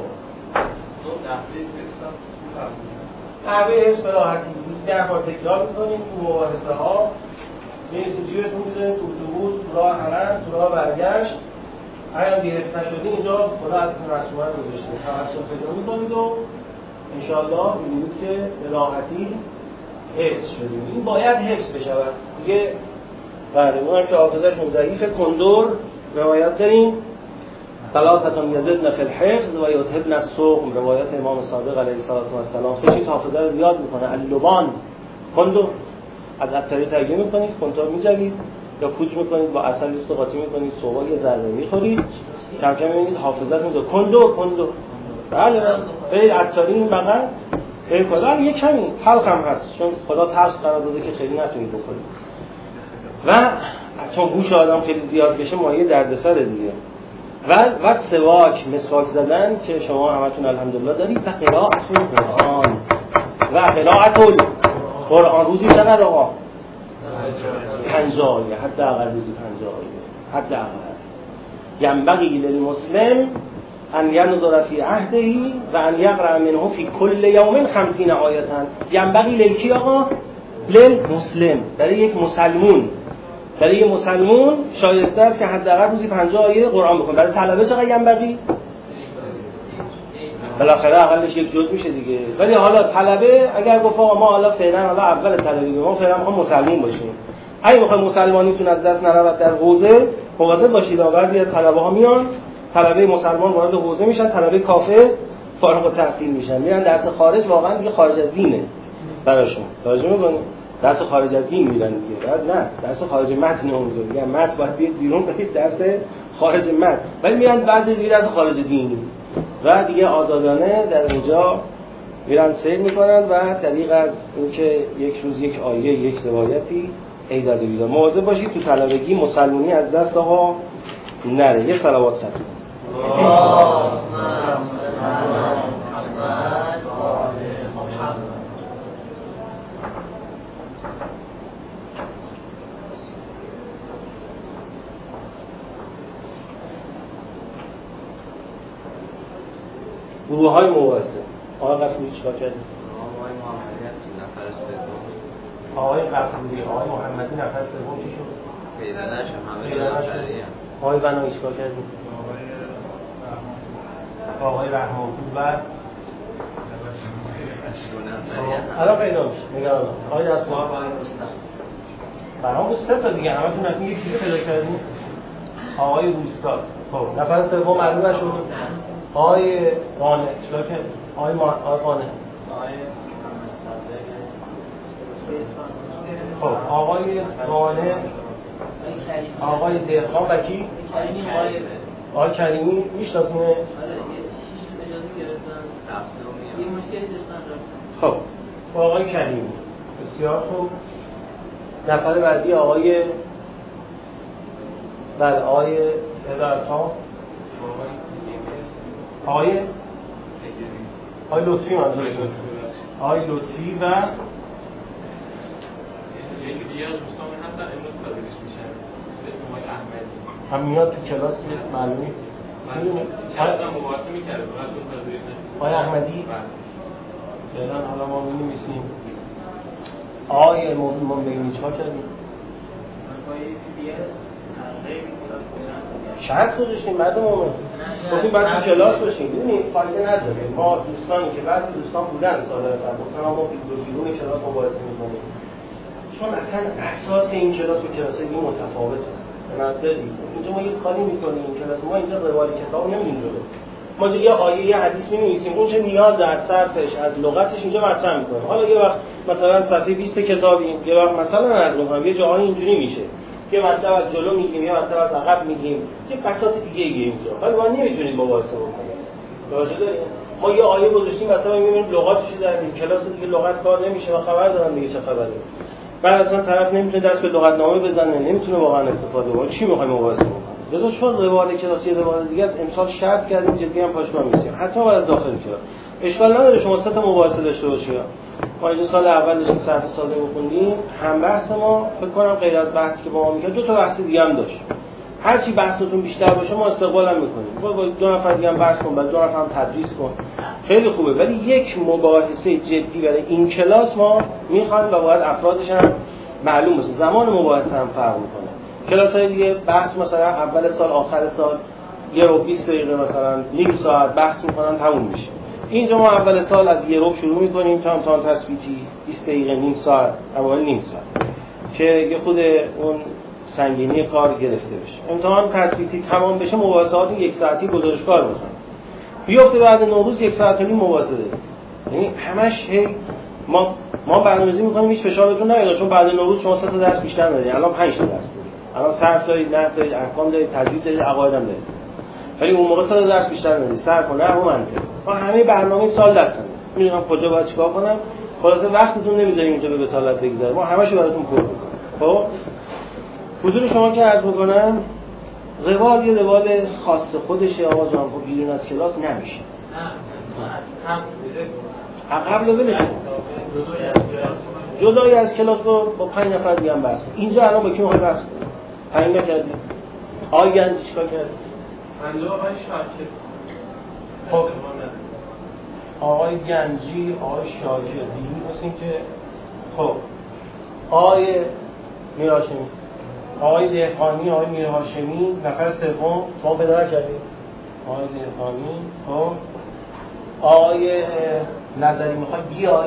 نحوه حفظ به راحتی ده بار تکرار میکنیم تو مباحثه ها، میرید تو جیبتون میذارید تو اتوبوس، تو راه حرم، تو راه برگشت. اگر بی حفظ نشدی اینجا خدا ازتون رسومه رو گذاشته توسط پیدا میکنید و انشاءالله میبینید که به راحتی حفظ شدیم. این باید حفظ بشود دیگه. بله اون که حافظه‌شون ضعیفه کندور روایت داریم ثلاثتون یزدن فی الحفظ و یذهبن السقم، روایت امام صادق علیه السلام. سه چیز حافظه رو زیاد میکنه. اللبان کندور از ابتری ترجمه میکنید، کنتور میجوید یا کوچ میکنید با عسل لیست قاطی میکنید، صبح یه ذره میخورید، کم کم میبینید حافظتون رو کندور کندور. بله برید عطاری این بغل برید کلا یه کمی تلخ هم هست چون خدا تلخ قرار داده که خیلی نتونید بخورید و چون گوش آدم خیلی زیاد بشه مایه دردسر دیگه. و و سواک مسواک زدن که شما همتون الحمدلله دارید و قرائت القرآن و قرائت القرآن روزی چقدر آقا؟ پنجاه آیه، حداقل روزی پنجاه آیه حداقل. ینبغی للمسلم ان ینظر فی عهده و ان یقرأ منه فی کل یوم خمسین آیه. ینبغی للکی آقا؟ للمسلم، برای یک مسلمون. برای یک مسلمون شایسته است که حداقل روزی پنجاه آیه قرآن بخونه. برای طلبه چقدر ینبغی؟ بالاخره اقلش یک جزء میشه دیگه. ولی حالا طلبه اگر گفت ما حالا فعلا حالا اول طلبه ما فعلا میخوام مسلمان باشیم، اگه میخوام مسلمانیتون از دست نرود در حوزه مواظب باشید. بعضی از طلبه ها میان طلبه مسلمان وارد حوزه میشن، طلبه کافر فارغ التحصیل میشن، میرن درس خارج، واقعا دیگه خارج از دینه براشون. توجه میکنید؟ درس خارج از دین میرن دیگه. بعد نه درس خارج متن اونجا میگن متن باید بیاد بیرون، برید درس خارج متن. ولی میرن بعد دیگه درس خارج دینی و دیگه آزادانه در اینجا میرن سیر میکنن و طریق از اینکه یک روز یک آیه یک روایتی ایجاد بیاد. مواظب باشید تو طلبگی مسلمانی از دست ها نره. یه صلوات خطی گروه های مباحثه. آقای غفوری چیکار کردیم؟ آقای محمدی از نفر سوم. آقای غفوری، آقای محمدی نفر سوم چی شد؟ پیدا نشد، همه نفریه. آقای بنایی چیکار کردیم؟ آقای رحمانپور و الان پیدا میشه. نگران آقای دستمال آقای رستم. برام بود سه تا دیگه همتون رفتین یک چیزی پیدا کردیم. آقای روستا. خب نفر سوم معلوم نشد. آقای قانع چیکار کرد؟ آقای ما آقای قانع. آقای محمد صادق. خب آقای قانع، آقای دهقان و کی؟ کریمی غایبه. آقای کریمی میشناسونه؟ آره، شیش تا اجازه گرفتن. هفتم. یه مشکلی داشتن رفتن. خب با آقای کریمی بسیار خوب. نفر بعدی آقای بله آقای هدایت خان، آقای آقای لطفی منظورتون، آقای لطفی و یکی دیگه از دوستان هستن امروز پذیرش میشن اسم آقای احمدی هم میاد تو کلاس که معلومی من چند تا مباحثه میکرد بعد اون پذیرش نشد. آقای احمدی فعلا حالا ما می‌نویسیم. آقای موضوع بگیم چیکار کردیم؟ شرط گذاشتیم بعد مومن گفتیم بعد تو کلاس باشیم. ببینید فایده نداره. ما دوستانی که بعضی دوستان بودن سال قبل گفتن ما بیرون کلاس مباحثه می‌کنیم چون اصلا اساس این کلاس و کلاس‌های دیگه متفاوته. نظر اینجا ما یه کاری می‌کنیم کلاس ما اینجا روال کتاب نمی‌دیم جلو. ما یه آیه یه حدیث می‌نویسیم اون چه نیاز از صرفش از لغتش اینجا مطرح می‌کنیم. حالا یه وقت مثلا صفحه بیست کتابیم یه وقت مثلا از اونها یه جایی اینجوری میشه یه مطلب از جلو میگیم یه مطلب از عقب میگیم یه بساط دیگه ایه اینجا. ولی ما نمی‌تونیم مباحثه بکنیم. راجع داریم ما یه آیه گذاشتیم مثلا می‌بینیم لغاتش در این کلاس دیگه لغت کار نمیشه و خبر دارن دیگه چه خبره. بعد اصلا طرف نمیتونه دست به لغتنامه بزنه نمیتونه واقعا استفاده کنه. چی می‌خوایم مباحثه بکنیم؟ لذا چون روال کلاسی روال دیگه از امسال شرط کردیم جدی هم پاشما می‌رسیم حتما بعد داخل کلاس اشکال نداره شما سه تا مباحثه داشته باشید. ما اینجا سال اول داشتیم صرف ساده می‌خوندیم هم بحث ما فکر کنم غیر از بحثی که با ما می‌کرد دو تا بحث دیگه هم داشت. هر چی بحثتون بیشتر باشه ما استقبال هم می‌کنیم. با دو نفر دیگه هم بحث کن بعد دو نفر هم تدریس کن. خیلی خوبه ولی یک مباحثه جدی برای این کلاس ما می‌خوایم و باید افرادش هم معلوم باشه. زمان مباحثه هم فرق می‌کنه. کلاس‌های دیگه بحث مثلا اول سال آخر سال یه رو بیست دقیقه مثلا نیم ساعت بحث می‌کنن تموم میشه. اینجا ما اول سال از یه رو شروع می‌کنیم تا امتحان تثبیتی بیست دقیقه نیم ساعت اول نیم ساعت که یه خود اون سنگینی کار گرفته بشه. امتحان تثبیتی تمام بشه مباحثات یک ساعتی گزارشکار بکنن. بیفته بعد نوروز یک ساعت و نیم مباحثه داریم. یعنی همش هی ما ما برنامه‌ریزی می‌کنیم هیچ فشارتون نیاد چون بعد نوروز شما سه تا درس بیشتر دارید. الان پنج تا درس دارید. الان صرف دارید، نحو دارید، احکام دارید، تجوید دارید، عقاید هم دارید. ولی اون موقع سه تا درس بیشتر دارید. صرف و نحو و منطق. ما همه برنامه سال دستم. می‌دونم کجا باید چیکار کنم. خلاصه وقتتون نمی‌ذاریم اینجا به بتالت بگذره. ما همه‌شو براتون پر می‌کنیم. خب حضور شما که عرض می‌کنم روال یه روال خاص خودشه آقا جان خب بیرون از کلاس نمیشه. هم عقب رو ولش کن. جدای از کلاس با با پنج نفر دیگه هم بحث کن. اینجا الان با کی می‌خوای بحث کنی؟ پنج نکردی. آقای گنجی چیکار کرد؟ پنجاه آقای شاکر. خب آقای گنجی، آقای شاکر دیگه می‌خواستیم که خب آقای میرهاشمی، آقای دهقانی، آقای میرهاشمی، نفر سوم ما بدار کردیم. آقای دهقانی، خب آقای نظری میخوای بیای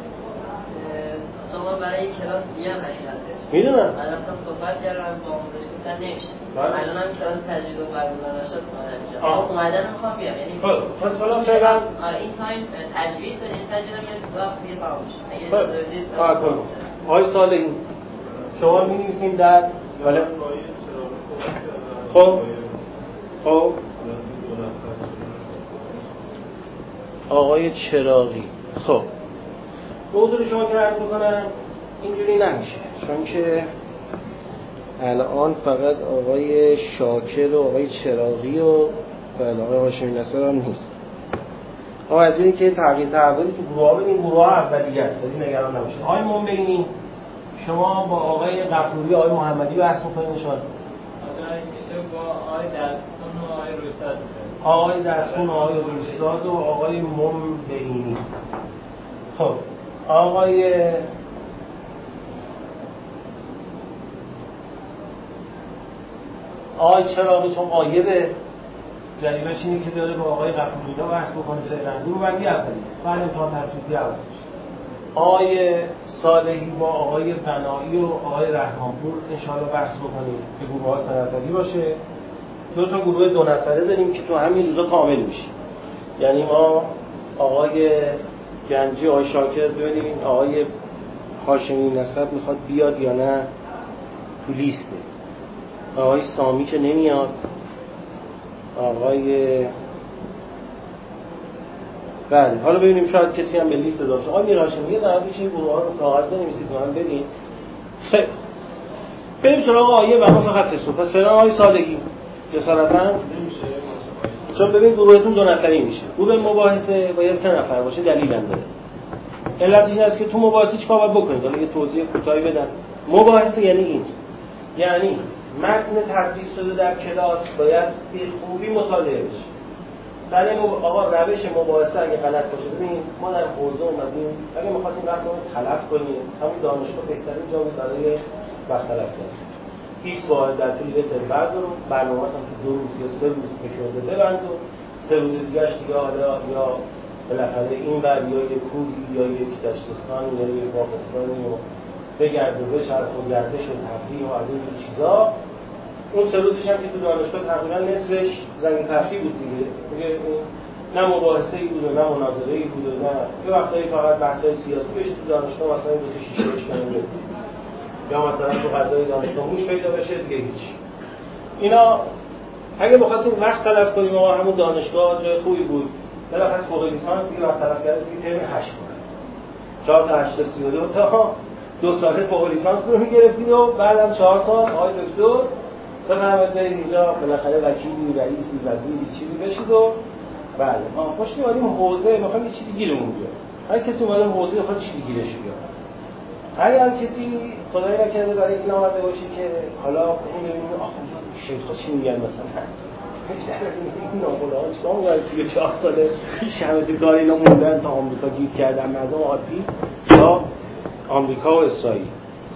شما برای کلاس دیگه هم حقیقته میدونم من رفتم صحبت کردم با آموزش گفتن نمیشه الان هم کلاس تجوید و برگزار نشد اومدن اومدن میخوام بیام یعنی خب پس حالا فعلا آره این تایم تجوید این تجوید هم یه وقت دیگه تمام میشه اگه اجازه بدید کار کنم آقای صالحی شما می‌نویسیم در ولی خب خب آقای چراغی خب موضوع شما که عرض میکنم اینجوری نمیشه چون که الان فقط آقای شاکر و آقای چراغی و بله آقای هاشمی نصر هم نیست. ما از اینی که تغییر تحولی تو گروه ها بدیم، گروه ها اولیه است، ولی نگران نباشید. آقای منبعینی شما با آقای غفوری آقای محمدی بحث می‌کنید ان شاء الله. آقای میشه با آقای دستون و آقای روستاد. آقای دستون و آقای روستاد و آقای منبعینی. خب آقای آقای چراغی چون غایبه، جریمه‌اش اینه که داره با آقای غفوری‌ها بحث بکنه فعلا. گروه بندی اولی بعد امتحان تصویبی عوض میشه. آقای صالحی با آقای بنایی و آقای رحمانپور انشاءالله بحث بکنیم که گروه ها سه نفری باشه. دو تا گروه دو نفره داریم که تو همین روزا کامل میشه. یعنی ما آقای گنجی، آقای شاکر ببینیم آقای هاشمی نسب میخواد بیاد یا نه تو لیسته. آقای سامی که نمیاد، آقای بله حالا ببینیم شاید کسی هم به لیست اضافه شه. آقای هاشمی یه ذره میشه گروه ها رو کاغذ بنویسید و من بدین. خیلی بریم سراغ آقای بنا فقط تسو. پس فعلا آقای صالحی جسارتاً نمیشه، چون ببین گروهتون دو نفری میشه. گروه مباحثه باید سه نفر باشه، دلیل هم داره. علت این است که تو مباحثه چیکار باید بکنید؟ حالا یه توضیح کوتاهی بدم. مباحثه یعنی این، یعنی متن تدریس شده در کلاس باید به خوبی مطالعه بشه. سر مب... آقا روش مباحثه اگه غلط باشه، ببین ما در حوزه اومدیم اگه می‌خواستیم وقت رو تلف کنیم، همون دانشگاه بهترین جا بود برای وقت تلف کردن. بیست بار در طول یه ترم بردارو، برنامه‌ات هم تو دو روز یا سه روز فشرده ببند و سه روز دیگه‌اش دیگه حالا یا بالاخره این ور یا یک کوهی یا یک دشتستان یا یک باغستانی و بگرد و بچرخ و گردش و تفریح و از این چیزا. اون سه روزش هم که تو دانشگاه تقریبا نصفش زنگ تفریح بود دیگه. میگه نه مباحثه‌ای بود و نه مناظره‌ای بود و نه یه وقتایی فقط بحث‌های سیاسی بشه تو دانشگاه، مثلا دو تا شیشه بشکنه یا مثلا تو غذای دانشگاه موش پیدا بشه دیگه هیچ. اینا اگه بخواستیم وقت تلف کنیم آقا همون دانشگاه جای خوبی بود. بالاخره فوق لیسانس دیگه وقت تلف کرد دیگه ترم هشت کنه. چهار تا هشت تا سی و دو تا دو ساله فوق لیسانس رو می‌گرفتید و بعدم چهار سال آقای دکتر بفرمایید برید اینجا بالاخره وکیلی، رئیسی، وزیری چیزی بشید و بله ما خوش می‌آمدیم حوزه می‌خوایم یه چیزی گیرمون بیاد. هر کسی اومده حوزه خود چیزی گیرش بیاد. هر کسی خدای نکرده برای این آمده باشه که حالا این ببینیم آخه شیخ‌ها چی میگن مثلا این ناقل‌ها چیکار می‌کنن سی و چهار ساله هیچ همه تو کار اینا موندن تا آمریکا گیر کردن مردم عادی تا آمریکا و اسرائیل.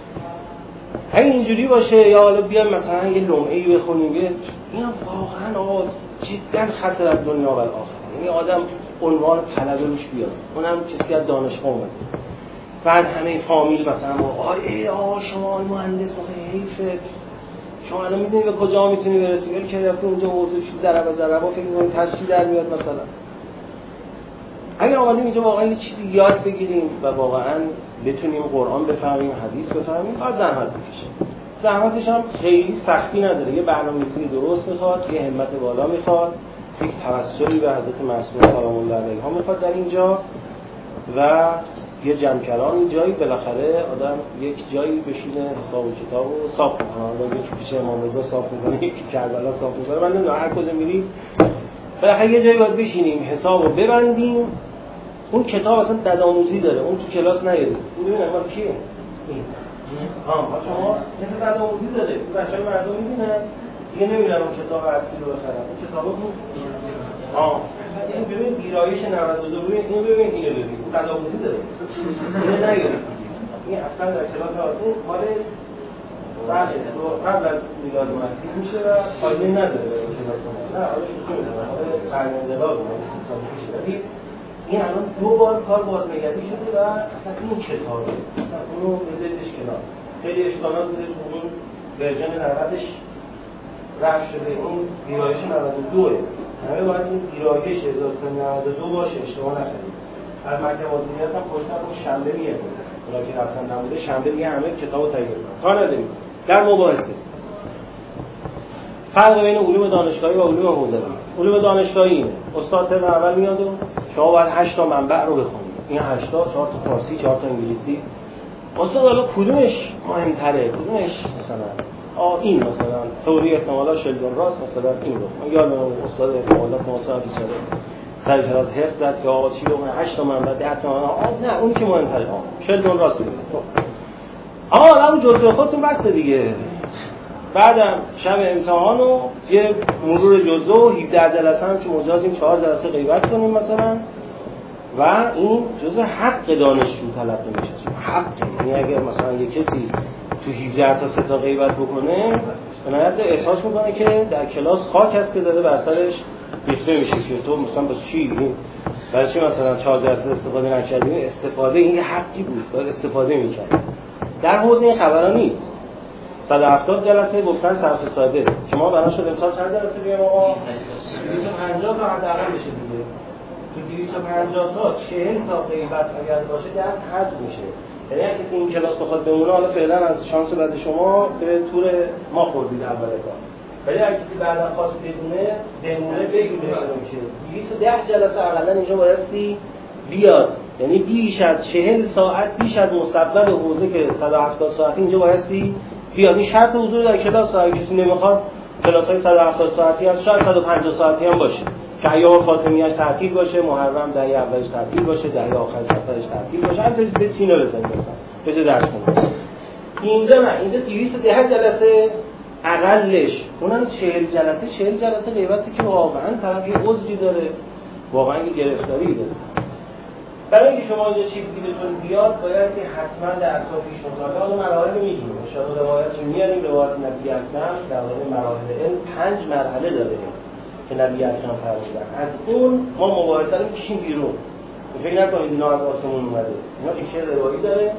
اگه اینجوری باشه یا حالا بیام مثلا یه لمعه‌ای بخونیم یه اینا واقعا آقا جدا خسر از دنیا و آخرت. یعنی آدم عنوان طلبه روش بیاد، اونم کسی از دانشگاه اومده، بعد همه فامیل مثلا آقا ای آقا شما مهندس آقا حیفت شما الان میدونی به کجا میتونی برسی، ولی که رفته اونجا موضوع چیز ضربه ضربه فکر می‌کنی تشکیل در میاد. مثلا اگه اومدیم اینجا واقعا یه چیزی یاد بگیریم و واقعا بتونیم قرآن بفهمیم، حدیث بفهمیم، باید زحمت بکشیم. زحمتش هم خیلی سختی نداره، یه برنامه‌ریزی درست میخواد، یه همت بالا میخواد، یک توسلی به حضرت معصومه سلام الله علیها میخواد در اینجا و یه جمع‌کران جایی بالاخره آدم یک جایی بشینه حساب و کتاب و صاف کنه. حالا یکی پیش امام رضا صاف می‌کنه، یکی کربلا صاف می‌کنه. من نمی‌دونم هر کجا می‌ریم بالاخره یه جایی باید بشینیم حسابو ببندیم. اون کتاب اصلا ددآموزی داره، اون تو کلاس نیاره. ببینید ما کیه این ها ما شما یه ددآموزی داره، بچه‌های مردم می‌بینن دیگه نمی‌رن اون کتاب اصلی رو بخرن. اون کتابو ها این ببین ویرایش نود و دو ببین اینو ببین اینو ببین اون ددآموزی داره. اینو نیاره. این اصلا در کلاس اون مال بله تو قبل از میلاد مسیح میشه و فایده نداره در کلاس ما. نه حالا شروع می‌کنه. حالا قرن انقلاب میشه. این الان دو بار کار بازنگری شده و اصلا این کتابه اصلا اونو بذاریدش کنار. خیلی اشکالات بوده تو اون ورژن نودش رفت شده، اون ویرایش نود و دوه. همه باید این ویرایش هزار و سیصد و نود و دو باشه، اشتباه نکنید. از مکتب مدیریت هم خوشتر اون شنبه میاد. اونا که رفتن نبوده شنبه دیگه همه کتابو تهیه کنن. کار نداریم. در مباحثه فرق بین علوم دانشگاهی و علوم حوزوی. علوم دانشگاهی اینه استاد ترم اول میاد و شما باید هشت تا منبع رو بخونید. این هشت تا چهار تا فارسی، چهار تا انگلیسی. استاد حالا کدومش مهمتره؟ کدومش مثلا آ این مثلا تئوری احتمالات شلدون راست مثلا این رو من یادم استاد احتمالات موساد بیچاره سر کلاس حس زد که آقا چی بگم هشت تا منبع ده تا منبع نه اون که مهم‌تره شلدون راست میگه. آقا الان جزء خودتون بسته دیگه. بعدم شب امتحانو یه مرور جزء و هفده جلسه هم که مجازیم چهار جلسه غیبت کنیم مثلا و این جزء حق دانشجو تلقی میشه. حق یعنی اگر مثلا یه کسی تو هفده تا سه تا غیبت بکنه به نظر احساس میکنه که در کلاس خاک هست که داره بر سرش ریخته میشه که تو مثلا بس چی برای چی مثلا چهار جلسه استفاده نکردیم؟ استفاده این یه حقی بود باید استفاده میکرد. در حوزه این خبرها نیست. صد و هفتاد جلسه گفتن صرف ساده که ما بنا شد امسال چند جلسه بگیم آقا دویست و پنجاه تا حداقل بشه دیگه. تو دویست و پنجاه تا چهل تا غیبت اگر باشه دست حذف میشه. یعنی اگه کسی این کلاس بخواد بمونه حالا فعلا از شانس بعد شما به تور ما خوردید اول کار. ولی اگه کسی بعدا خواست بدونه بمونه بگید که دویست و ده جلسه حداقل اینجا بایستی بیاد. یعنی بیش از چهل ساعت بیش از مصوب حوزه که صد و هفتاد ساعتی اینجا بایستی بیاد. این شرط حضور در کلاس اگه کسی نمیخواد کلاس‌های صد و هفتاد ساعتی هست شاید صد و پنجاه ساعتی هم باشه که ایام فاطمیه‌اش تعطیل باشه، محرم دهه اولش تعطیل باشه، دهه آخر سفرش تعطیل باشه، هر به سینا بزنید مثلا بده درس کنید. اینجا نه، اینجا دویست و ده جلسه اقلش، اونم چهل جلسه چهل جلسه غیبتی که واقعا طرف یه عذری داره، واقعا یه گرفتاری داره. برای اینکه شما اینجا چیزی بهتون بیاد باید که حتما در اساس پیش مطالعه حالا مراحل میگیم ان شاء الله روایت رو میاریم. روایت نبی اکرم در مورد مراحل علم پنج مرحله داره که نبی اکرم فرمودن. از اون ما مباحثه رو میکشیم بیرون. فکر نکنید اینا از آسمون اومده. اینا ریشه روایی داره.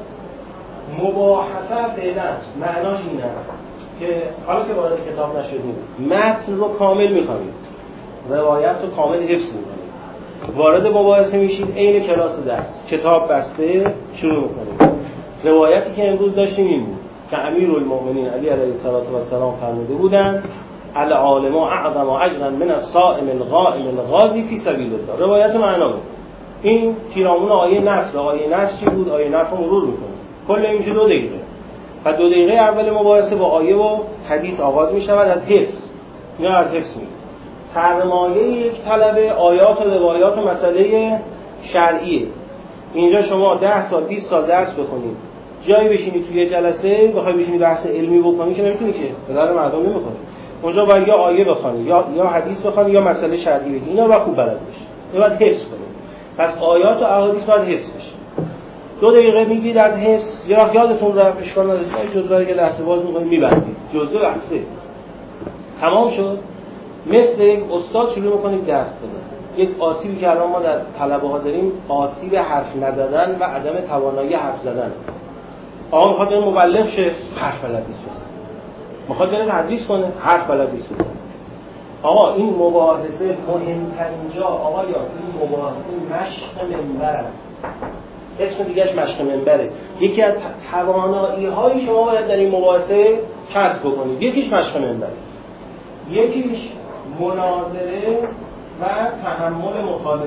مباحثه فعلا معناش این است که حالا که وارد کتاب نشدیم متن رو کامل میخوانید، روایت رو کامل حفظ میکنید، وارد مباحثه میشید، عین کلاس درس کتاب بسته شروع میکنید. روایتی که امروز داشتیم این بود که امیرالمومنین علی علیه السلام فرموده بودند العالم اعظم اجرا من الصائم القائم الغازی فی سبیل الله. روایت معنا بود. این پیرامون آیه نفل. آیه نفل چی بود؟ آیه نفل مرور میکنه. کل این میشه دو دقیقه. و دو دقیقه اول مباحثه با آیه و حدیث آغاز میشود از حفظ. اینا از حفظ میگه. سرمایه یک طلبه آیات و روایات و مسئله شرعیه. اینجا شما ده سال بیست سال درس بخونید، جایی بشینی توی جلسه بخوای بشینی بحث علمی بکنی که نمیتونی، که به در مردم نمیخوره. اونجا باید یا آیه بخونی یا یا حدیث بخونی یا مسئله شرعی بگی. اینا رو خوب بلد بشی. اینا باید حفظ کنی. پس آیات و احادیث باید حفظ بشه. دو دقیقه میگید از حفظ، یا یادتون رفت اشکال نداره جزوه که لحظه باز می‌کنید میبندید. جزوه بسته. تمام شد. مثل یک استاد شروع می‌کنید درس دادن. یک آسیبی که الان ما در طلبه ها داریم آسیب حرف نزدن و عدم توانایی حرف زدن. آقا میخواد این مبلغ شه، حرف بلد نیست بزنه. میخواد بره تدریس کنه، حرف بلد نیست بزنه. آقا این مباحثه مهمترین جا آقا یا این مباحثه مشق منبر است. اسم دیگه‌اش مشق منبره. یکی از توانایی‌های شما باید در این مباحثه کسب بکنید. یکیش مشق منبره. یکیش مناظره و تحمل مخالف.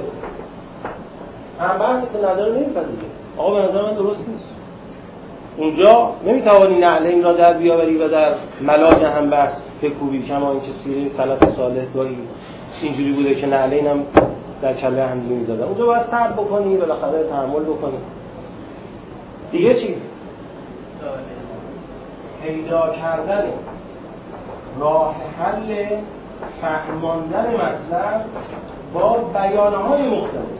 هم بحثی که نداره نمی‌پذیره. آقا به نظر من درست نیست. اونجا نمیتوانی نعلین را در بیاوری و در ملاج هم بحث بکوبی، کما اینکه سیره سلف صالح گاهی اینجوری بوده که نعلین هم در کله هم دیگه می‌دادن. اونجا باید صبر بکنی، بالاخره تحمل بکنی. دیگه چی؟ پیدا کردن راه حل فهماندن مطلب با بیان‌های مختلف.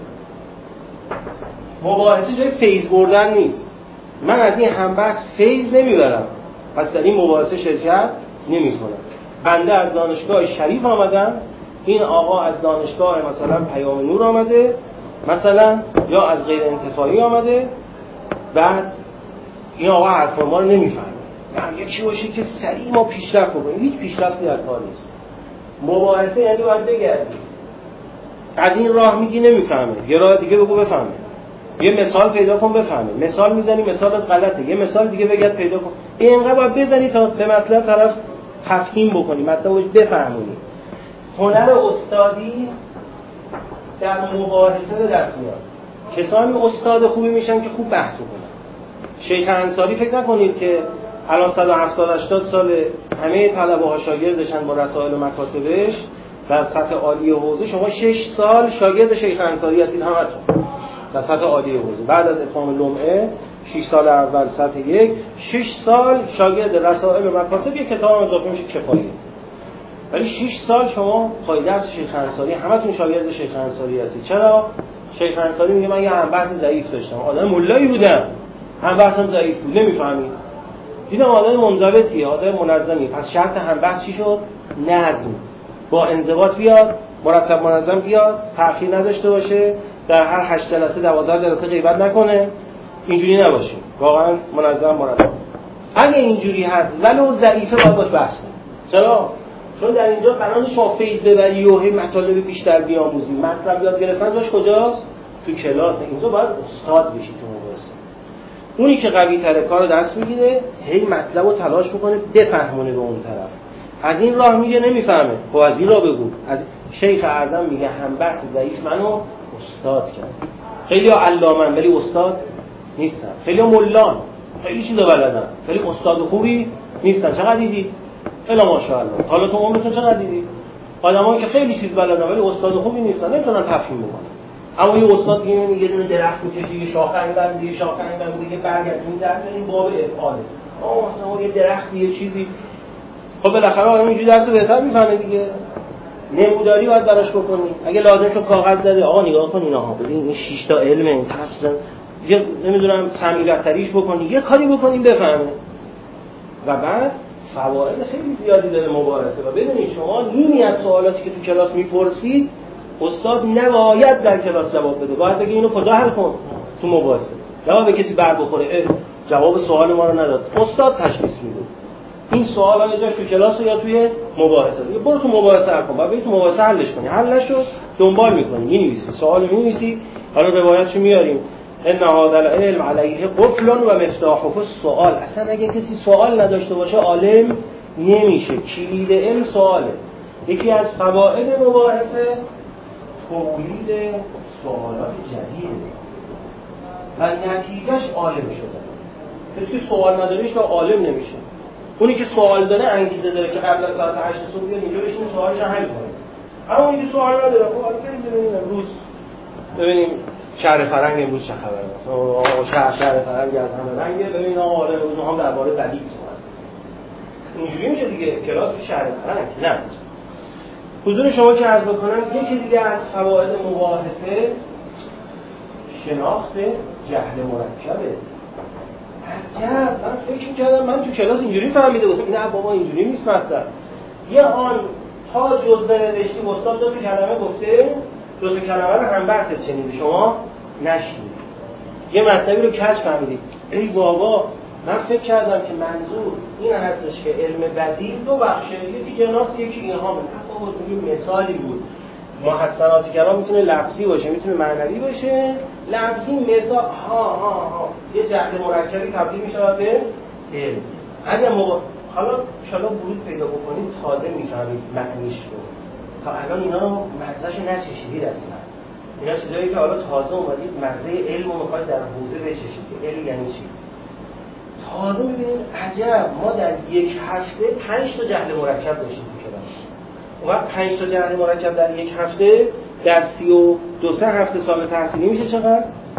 مباحثه جای فیض بردن نیست. من از این همبحث فیض نمیبرم، پس در این مباحثه شرکت نمی‌کنم. بنده از دانشگاه شریف آمدم، این آقا از دانشگاه مثلا پیام نور آمده مثلا، یا از غیر انتفاعی آمده، بعد این آقا حرف ما رو نمیفهمه. یعنی یکی باشه که سریع ما پیشرفت بکنیم. هیچ پیشرفتی در کار نیست. مباحثه یعنی باید بگردی. از این راه میگی نمیفهمه، یه راه دیگه بگو بفهمه. یه مثال پیدا کن بفهمه. مثال میزنی مثالت غلطه، یه مثال دیگه بگرد پیدا کن. اینقدر باید بزنی تا به مطلب طرف تفهیم بکنی، مطلبش بفهمونی. هنر استادی در مباحثه به دست میاد. کسانی استاد خوبی میشن که خوب بحث میکنن. شیخ انصاری فکر نکنید که الان صد و هفتاد هشتاد سال همه طلبه ها شاگردشن با رسائل و مکاتبش در سطح عالی حوزه. شما شش سال شاگرد شیخ انصاری هستید همتون در سطح عالی حوزه. بعد از اتمام لمعه شش سال اول سطح یک، شش سال شاگرد رسائل و مکاتب، یک کتاب اضافه میشه کفایه. ولی شش سال شما پای درس شیخ انصاری، همتون شاگرد شیخ انصاری هستید. چرا؟ شیخ انصاری میگه من یه همبحث ضعیف داشتم، آدم مولایی بودم، همبحثم ضعیف بود، نمیفهمید. دیدم آدم منضبطیه، آدم منظمی. پس شرط همبحث چی شد؟ نظم. با انضباط بیاد، مرتب منظم بیاد، تأخیر نداشته باشه، در هر هشت جلسه دوازده جلسه غیبت نکنه. اینجوری نباشه، واقعا منظم مرتب. اگه اینجوری هست ولو ضعیفه باید باش بحث کنیم. چرا؟ چون در اینجا قرار شما فیض ببری و هی مطالب بیشتر بیاموزی. مطلب یاد گرفتن جاش کجاست؟ تو کلاس. اینجا باید استاد بشی تو مباحثه. اونی که قوی تره کارو دست میگیره، هی مطلب رو تلاش میکنه بفهمونه به اون طرف. از این راه میگه نمیفهمه، خب از این راه بگو. از شیخ اعظم میگه هم بحث ضعیف منو استاد کرد. خیلی ها علامن ولی استاد نیستن. خیلی ها ملان، خیلی چیزا بلدن ولی استاد خوبی نیستن. چقدر دیدید؟ الا ماشاءالله. حالا تو عمرتون چقدر دیدید؟ آدمایی که خیلی چیز بلدن ولی استاد خوبی نیستن، نمیتونن تفهیم بکنن. اما یه استاد میگه یه دونه درخت میکشه، یه شاخه اینور میده، یه شاخه اینور میده، یه برگرد میذاره، این باب افعاله. آه مثلا یه درختی یه چیزی. خب بالاخره آدم اینجوری درس بهتر میفهمه دیگه. نموداری باید براش بکنی. اگه لازم شد کاغذ داره، آقا نگاه کن اینا ها، ببین این شش تا علم این طرف یه نمیدونم سمی بصریش بکنی، یه کاری بکنیم بفهمه. و بعد فواید خیلی زیادی داره مباحثه. و بدونید شما نیمی از سوالاتی که تو کلاس میپرسید استاد نباید در کلاس جواب بده، باید بگه اینو کجا حل کن تو مباحثه. نباید به کسی بر بخوره جواب سوال ما رو نداد، استاد تشخیص میده این سوال ها جاش تو کلاس یا توی مباحثه. دیگه برو تو مباحثه حل کن، بعد بری تو مباحثه حلش کنی. حل نشد دنبال میکنی، می‌نویسی، سوال می‌نویسی. حالا روایتشو میاریم ان هذا العلم علیه قفل و مفتاحه السؤال. اصلا اگه کسی سوال نداشته باشه عالم نمیشه. کلید علم سواله. یکی از فواید مباحثه تولید سوالات جدیده و نتیجهش عالم شده. کسی که سوال نداره که عالم نمیشه. اونی که سوال داره انگیزه داره که قبل از ساعت هشت صبح بیاد اینجا بشینه سوالش رو حل کنه. اما اونی که سوال نداره خب حالا بریم ببینیم امروز ببینیم شهر فرنگ امروز چه خبره. مثلا شهر شهر فرنگ از همه رنگه، ببین آقا آره امروز هم درباره بلیط صحبت. اینجوری میشه دیگه کلاس تو شهر فرنگ. نه. حضور شما که عرض بکنم یکی دیگه از فواید مباحثه شناخت جهل مرکبه. عجب، من فکر می‌کردم من تو کلاس اینجوری فهمیده بودم. نه بابا اینجوری نیست مطلب. یه آن تا جزء نوشتی استاد دو تا کلمه گفته، دو تا کلمه رو هم بحث شنیدی شما نشنیدی. یه مطلبی رو کج فهمیدی. ای بابا من فکر کردم که منظور این هستش که علم بدیع دو بخشه، یکی جناس یکی اینهامه. بابا این مثالی بود. محسنات کلام میتونه لفظی باشه، میتونه معنوی باشه. لفظی مثال ها ها ها یه جهل مرکبی تبدیل میشه به علم. اگه موقع حالا انشالله ورود پیدا بکنید تازه میفهمید معنیش رو. تا الان اینا رو مزه‌شو نچشیدید اصلا. اینا چیزایی که حالا تازه اومدید مزه علم رو میخواید در حوزه بچشید. علم یعنی چی؟ تازه میبینید عجب ما در یک هفته پنج تا جهل مرکب داشتیم تو کلاس. اون پنج تا جهل مرکب در یک هفته در سی و دو سه هفته سال تحصیلی میشه چقدر؟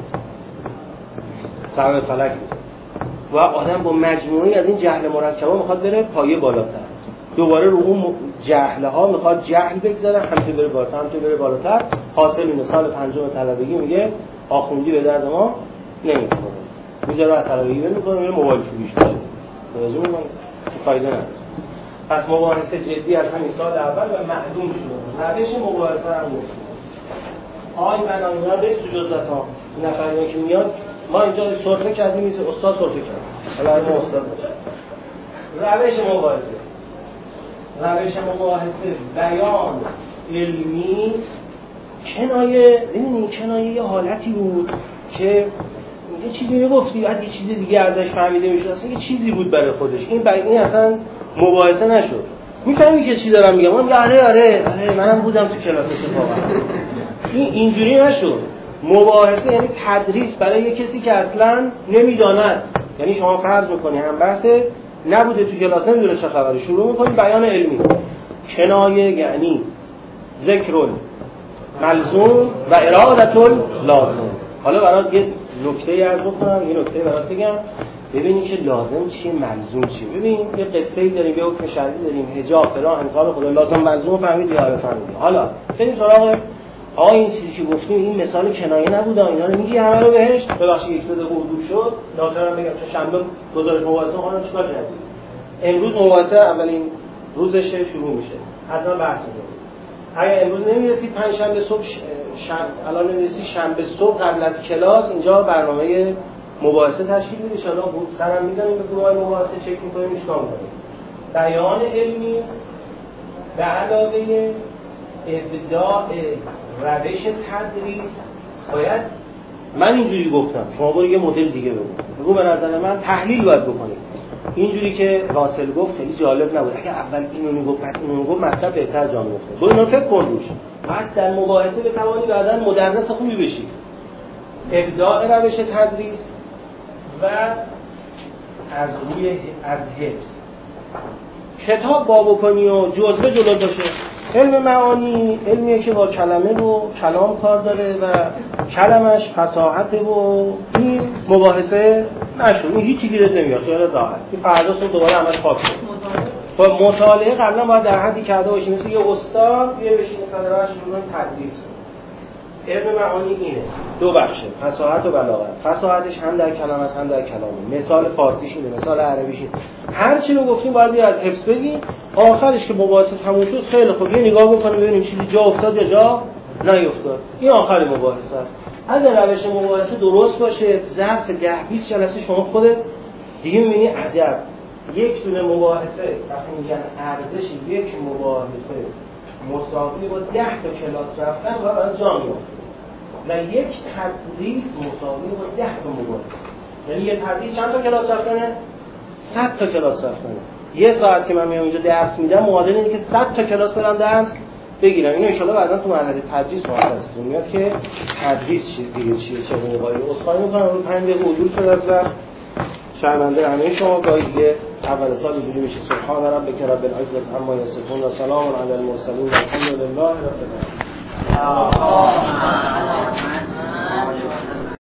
ضرب فلک میشه. و آدم با مجموعی از این جهل مرکبا میخواد بره پایه بالاتر. دوباره رو اون جهله ها میخواد جهل بگذاره، همینطور بره بالاتر، همینطور بره بالاتر. حاصل اینه سال پنجم طلبگی میگه آخوندی به درد ما نمیخوره. میذاره از طلبگی نمیکنه، میره موبایل فروش میشه. توجه میکنه که فایده نداره. پس مباحثه جدی از همین سال اول و معلوم شد. روش مباحثه هم بود. آی من اینا به سجودت ها نفریان که میاد ما اینجا سرفه کردیم میشه استاد سرفه کرد. حالا ما استاد باشه. روش مباحثه. روش مباحثه بیان علمی کنایه ببینید کنایه یه حالتی بود که یه چیزی میگفتی بعد یه چیز دیگه ازش فهمیده میشد، اصلا یه چیزی بود برای خودش. این برای این اصلا مباحثه نشد. میفهمی که چی دارم میگم؟ من آره آره آره منم بودم تو کلاس اتفاقا. این اینجوری نشد. مباحثه یعنی تدریس برای یه کسی که اصلا نمیداند. یعنی شما فرض میکنی هم بحث نبوده تو کلاس نمیدونه چه خبره، شروع می‌کنیم بیان علمی. کنایه یعنی ذکر ملزوم و اراده لازم. حالا برات یه نکته عرض بکنم، یه نکته برات بگم ببینید که لازم چیه ملزوم چیه. ببین یه قصه‌ای داریم، یه حکم شرعی داریم، حجاب فلان انکار خدا، لازم ملزوم فهمید یا آره فهمید. حالا بریم سراغ آقا این چیزی که گفتیم، این مثال کنایه نبود، اینا رو میگی همه رو بهش. ببخشید یک دو دقیقه اردو شد، ناچارم بگم چه شنبه گزارش مباحثه خودم چیکار کردیم. امروز مباحثه اولین روزش شروع میشه. حتما بحث کنیم. اگه امروز نمیرسید پنج شنبه صبح شب الان نمیرسید شنبه صبح قبل از کلاس اینجا برنامه مباحثه تشکیل میده. ان شاء الله بود سرم میزنیم به موضوع مباحثه چک می‌کنیم اشکال می‌کنیم. بیان علمی به علاوه ابداع روش تدریس باید، من اینجوری گفتم شما برو یه مدل دیگه بگو. بگو به نظر من تحلیل باید بکنید. اینجوری که راسل گفت خیلی جالب نبود. اگه اول اینو میگفت بعد اینو میگفت مطلب بهتر جا میفته. برو اینو فکر کن روش. بعد در مباحثه بتوانی بعداً مدرس خوبی بشی. ابداع روش تدریس و از روی از حفظ کتاب باب کنی و جزوه جلو باشه. علم معانی علمیه که با کلمه و کلام کار داره و کلمش فصاحته و این مباحثه نشون، این هیچی گیرت نمیاد، خیالت راحت. این فردا صبح دوباره عمل پاک شد. خب مطالعه قبلا باید در حدی کرده باشی مثل یه استاد یه بشین مثلا راش شروع تدریس. علم معانی اینه، دو بخشه، فصاحت و بلاغت. فصاحتش هم در کلمه است هم در کلامه. مثال فارسیش اینه، مثال عربیش اینه. هر چی رو گفتیم باید یه از حفظ بگی. آخرش که مباحثه تموم شد خیلی خوب یه نگاه بکنیم ببینیم چیزی جا افتاد یا جا نیفتاد. این آخر مباحثه است. اگر روش مباحثه درست باشه ظرف ده بیست جلسه شما خودت دیگه می‌بینی عجب. یک دونه مباحثه وقتی میگن ارزش یک مباحثه مساوی با ده تا کلاس رفتن و برای جا میفته و یک تدریس مساوی با ده تا مباحثه. یعنی یه تدریس چند تا کلاس رفتنه؟ صد تا کلاس رفتنه. یه ساعت که من میام اینجا درس میدم معادل اینه که صد تا کلاس برم درس بگیرم. اینو ان شاء الله بعدا تو مرحله تدریس متخصص میاد که تدریس چیه دیگه چیه چه نگاهی اصلاحی میکنم. رو پنج دقیقه حضور شد از و شرمنده همه شما گاهی دیگه اول سال اینجوری میشه. سبحان ربک رب العزة عما یصفون و سلام علی المرسلین والحمد لله رب العالمین.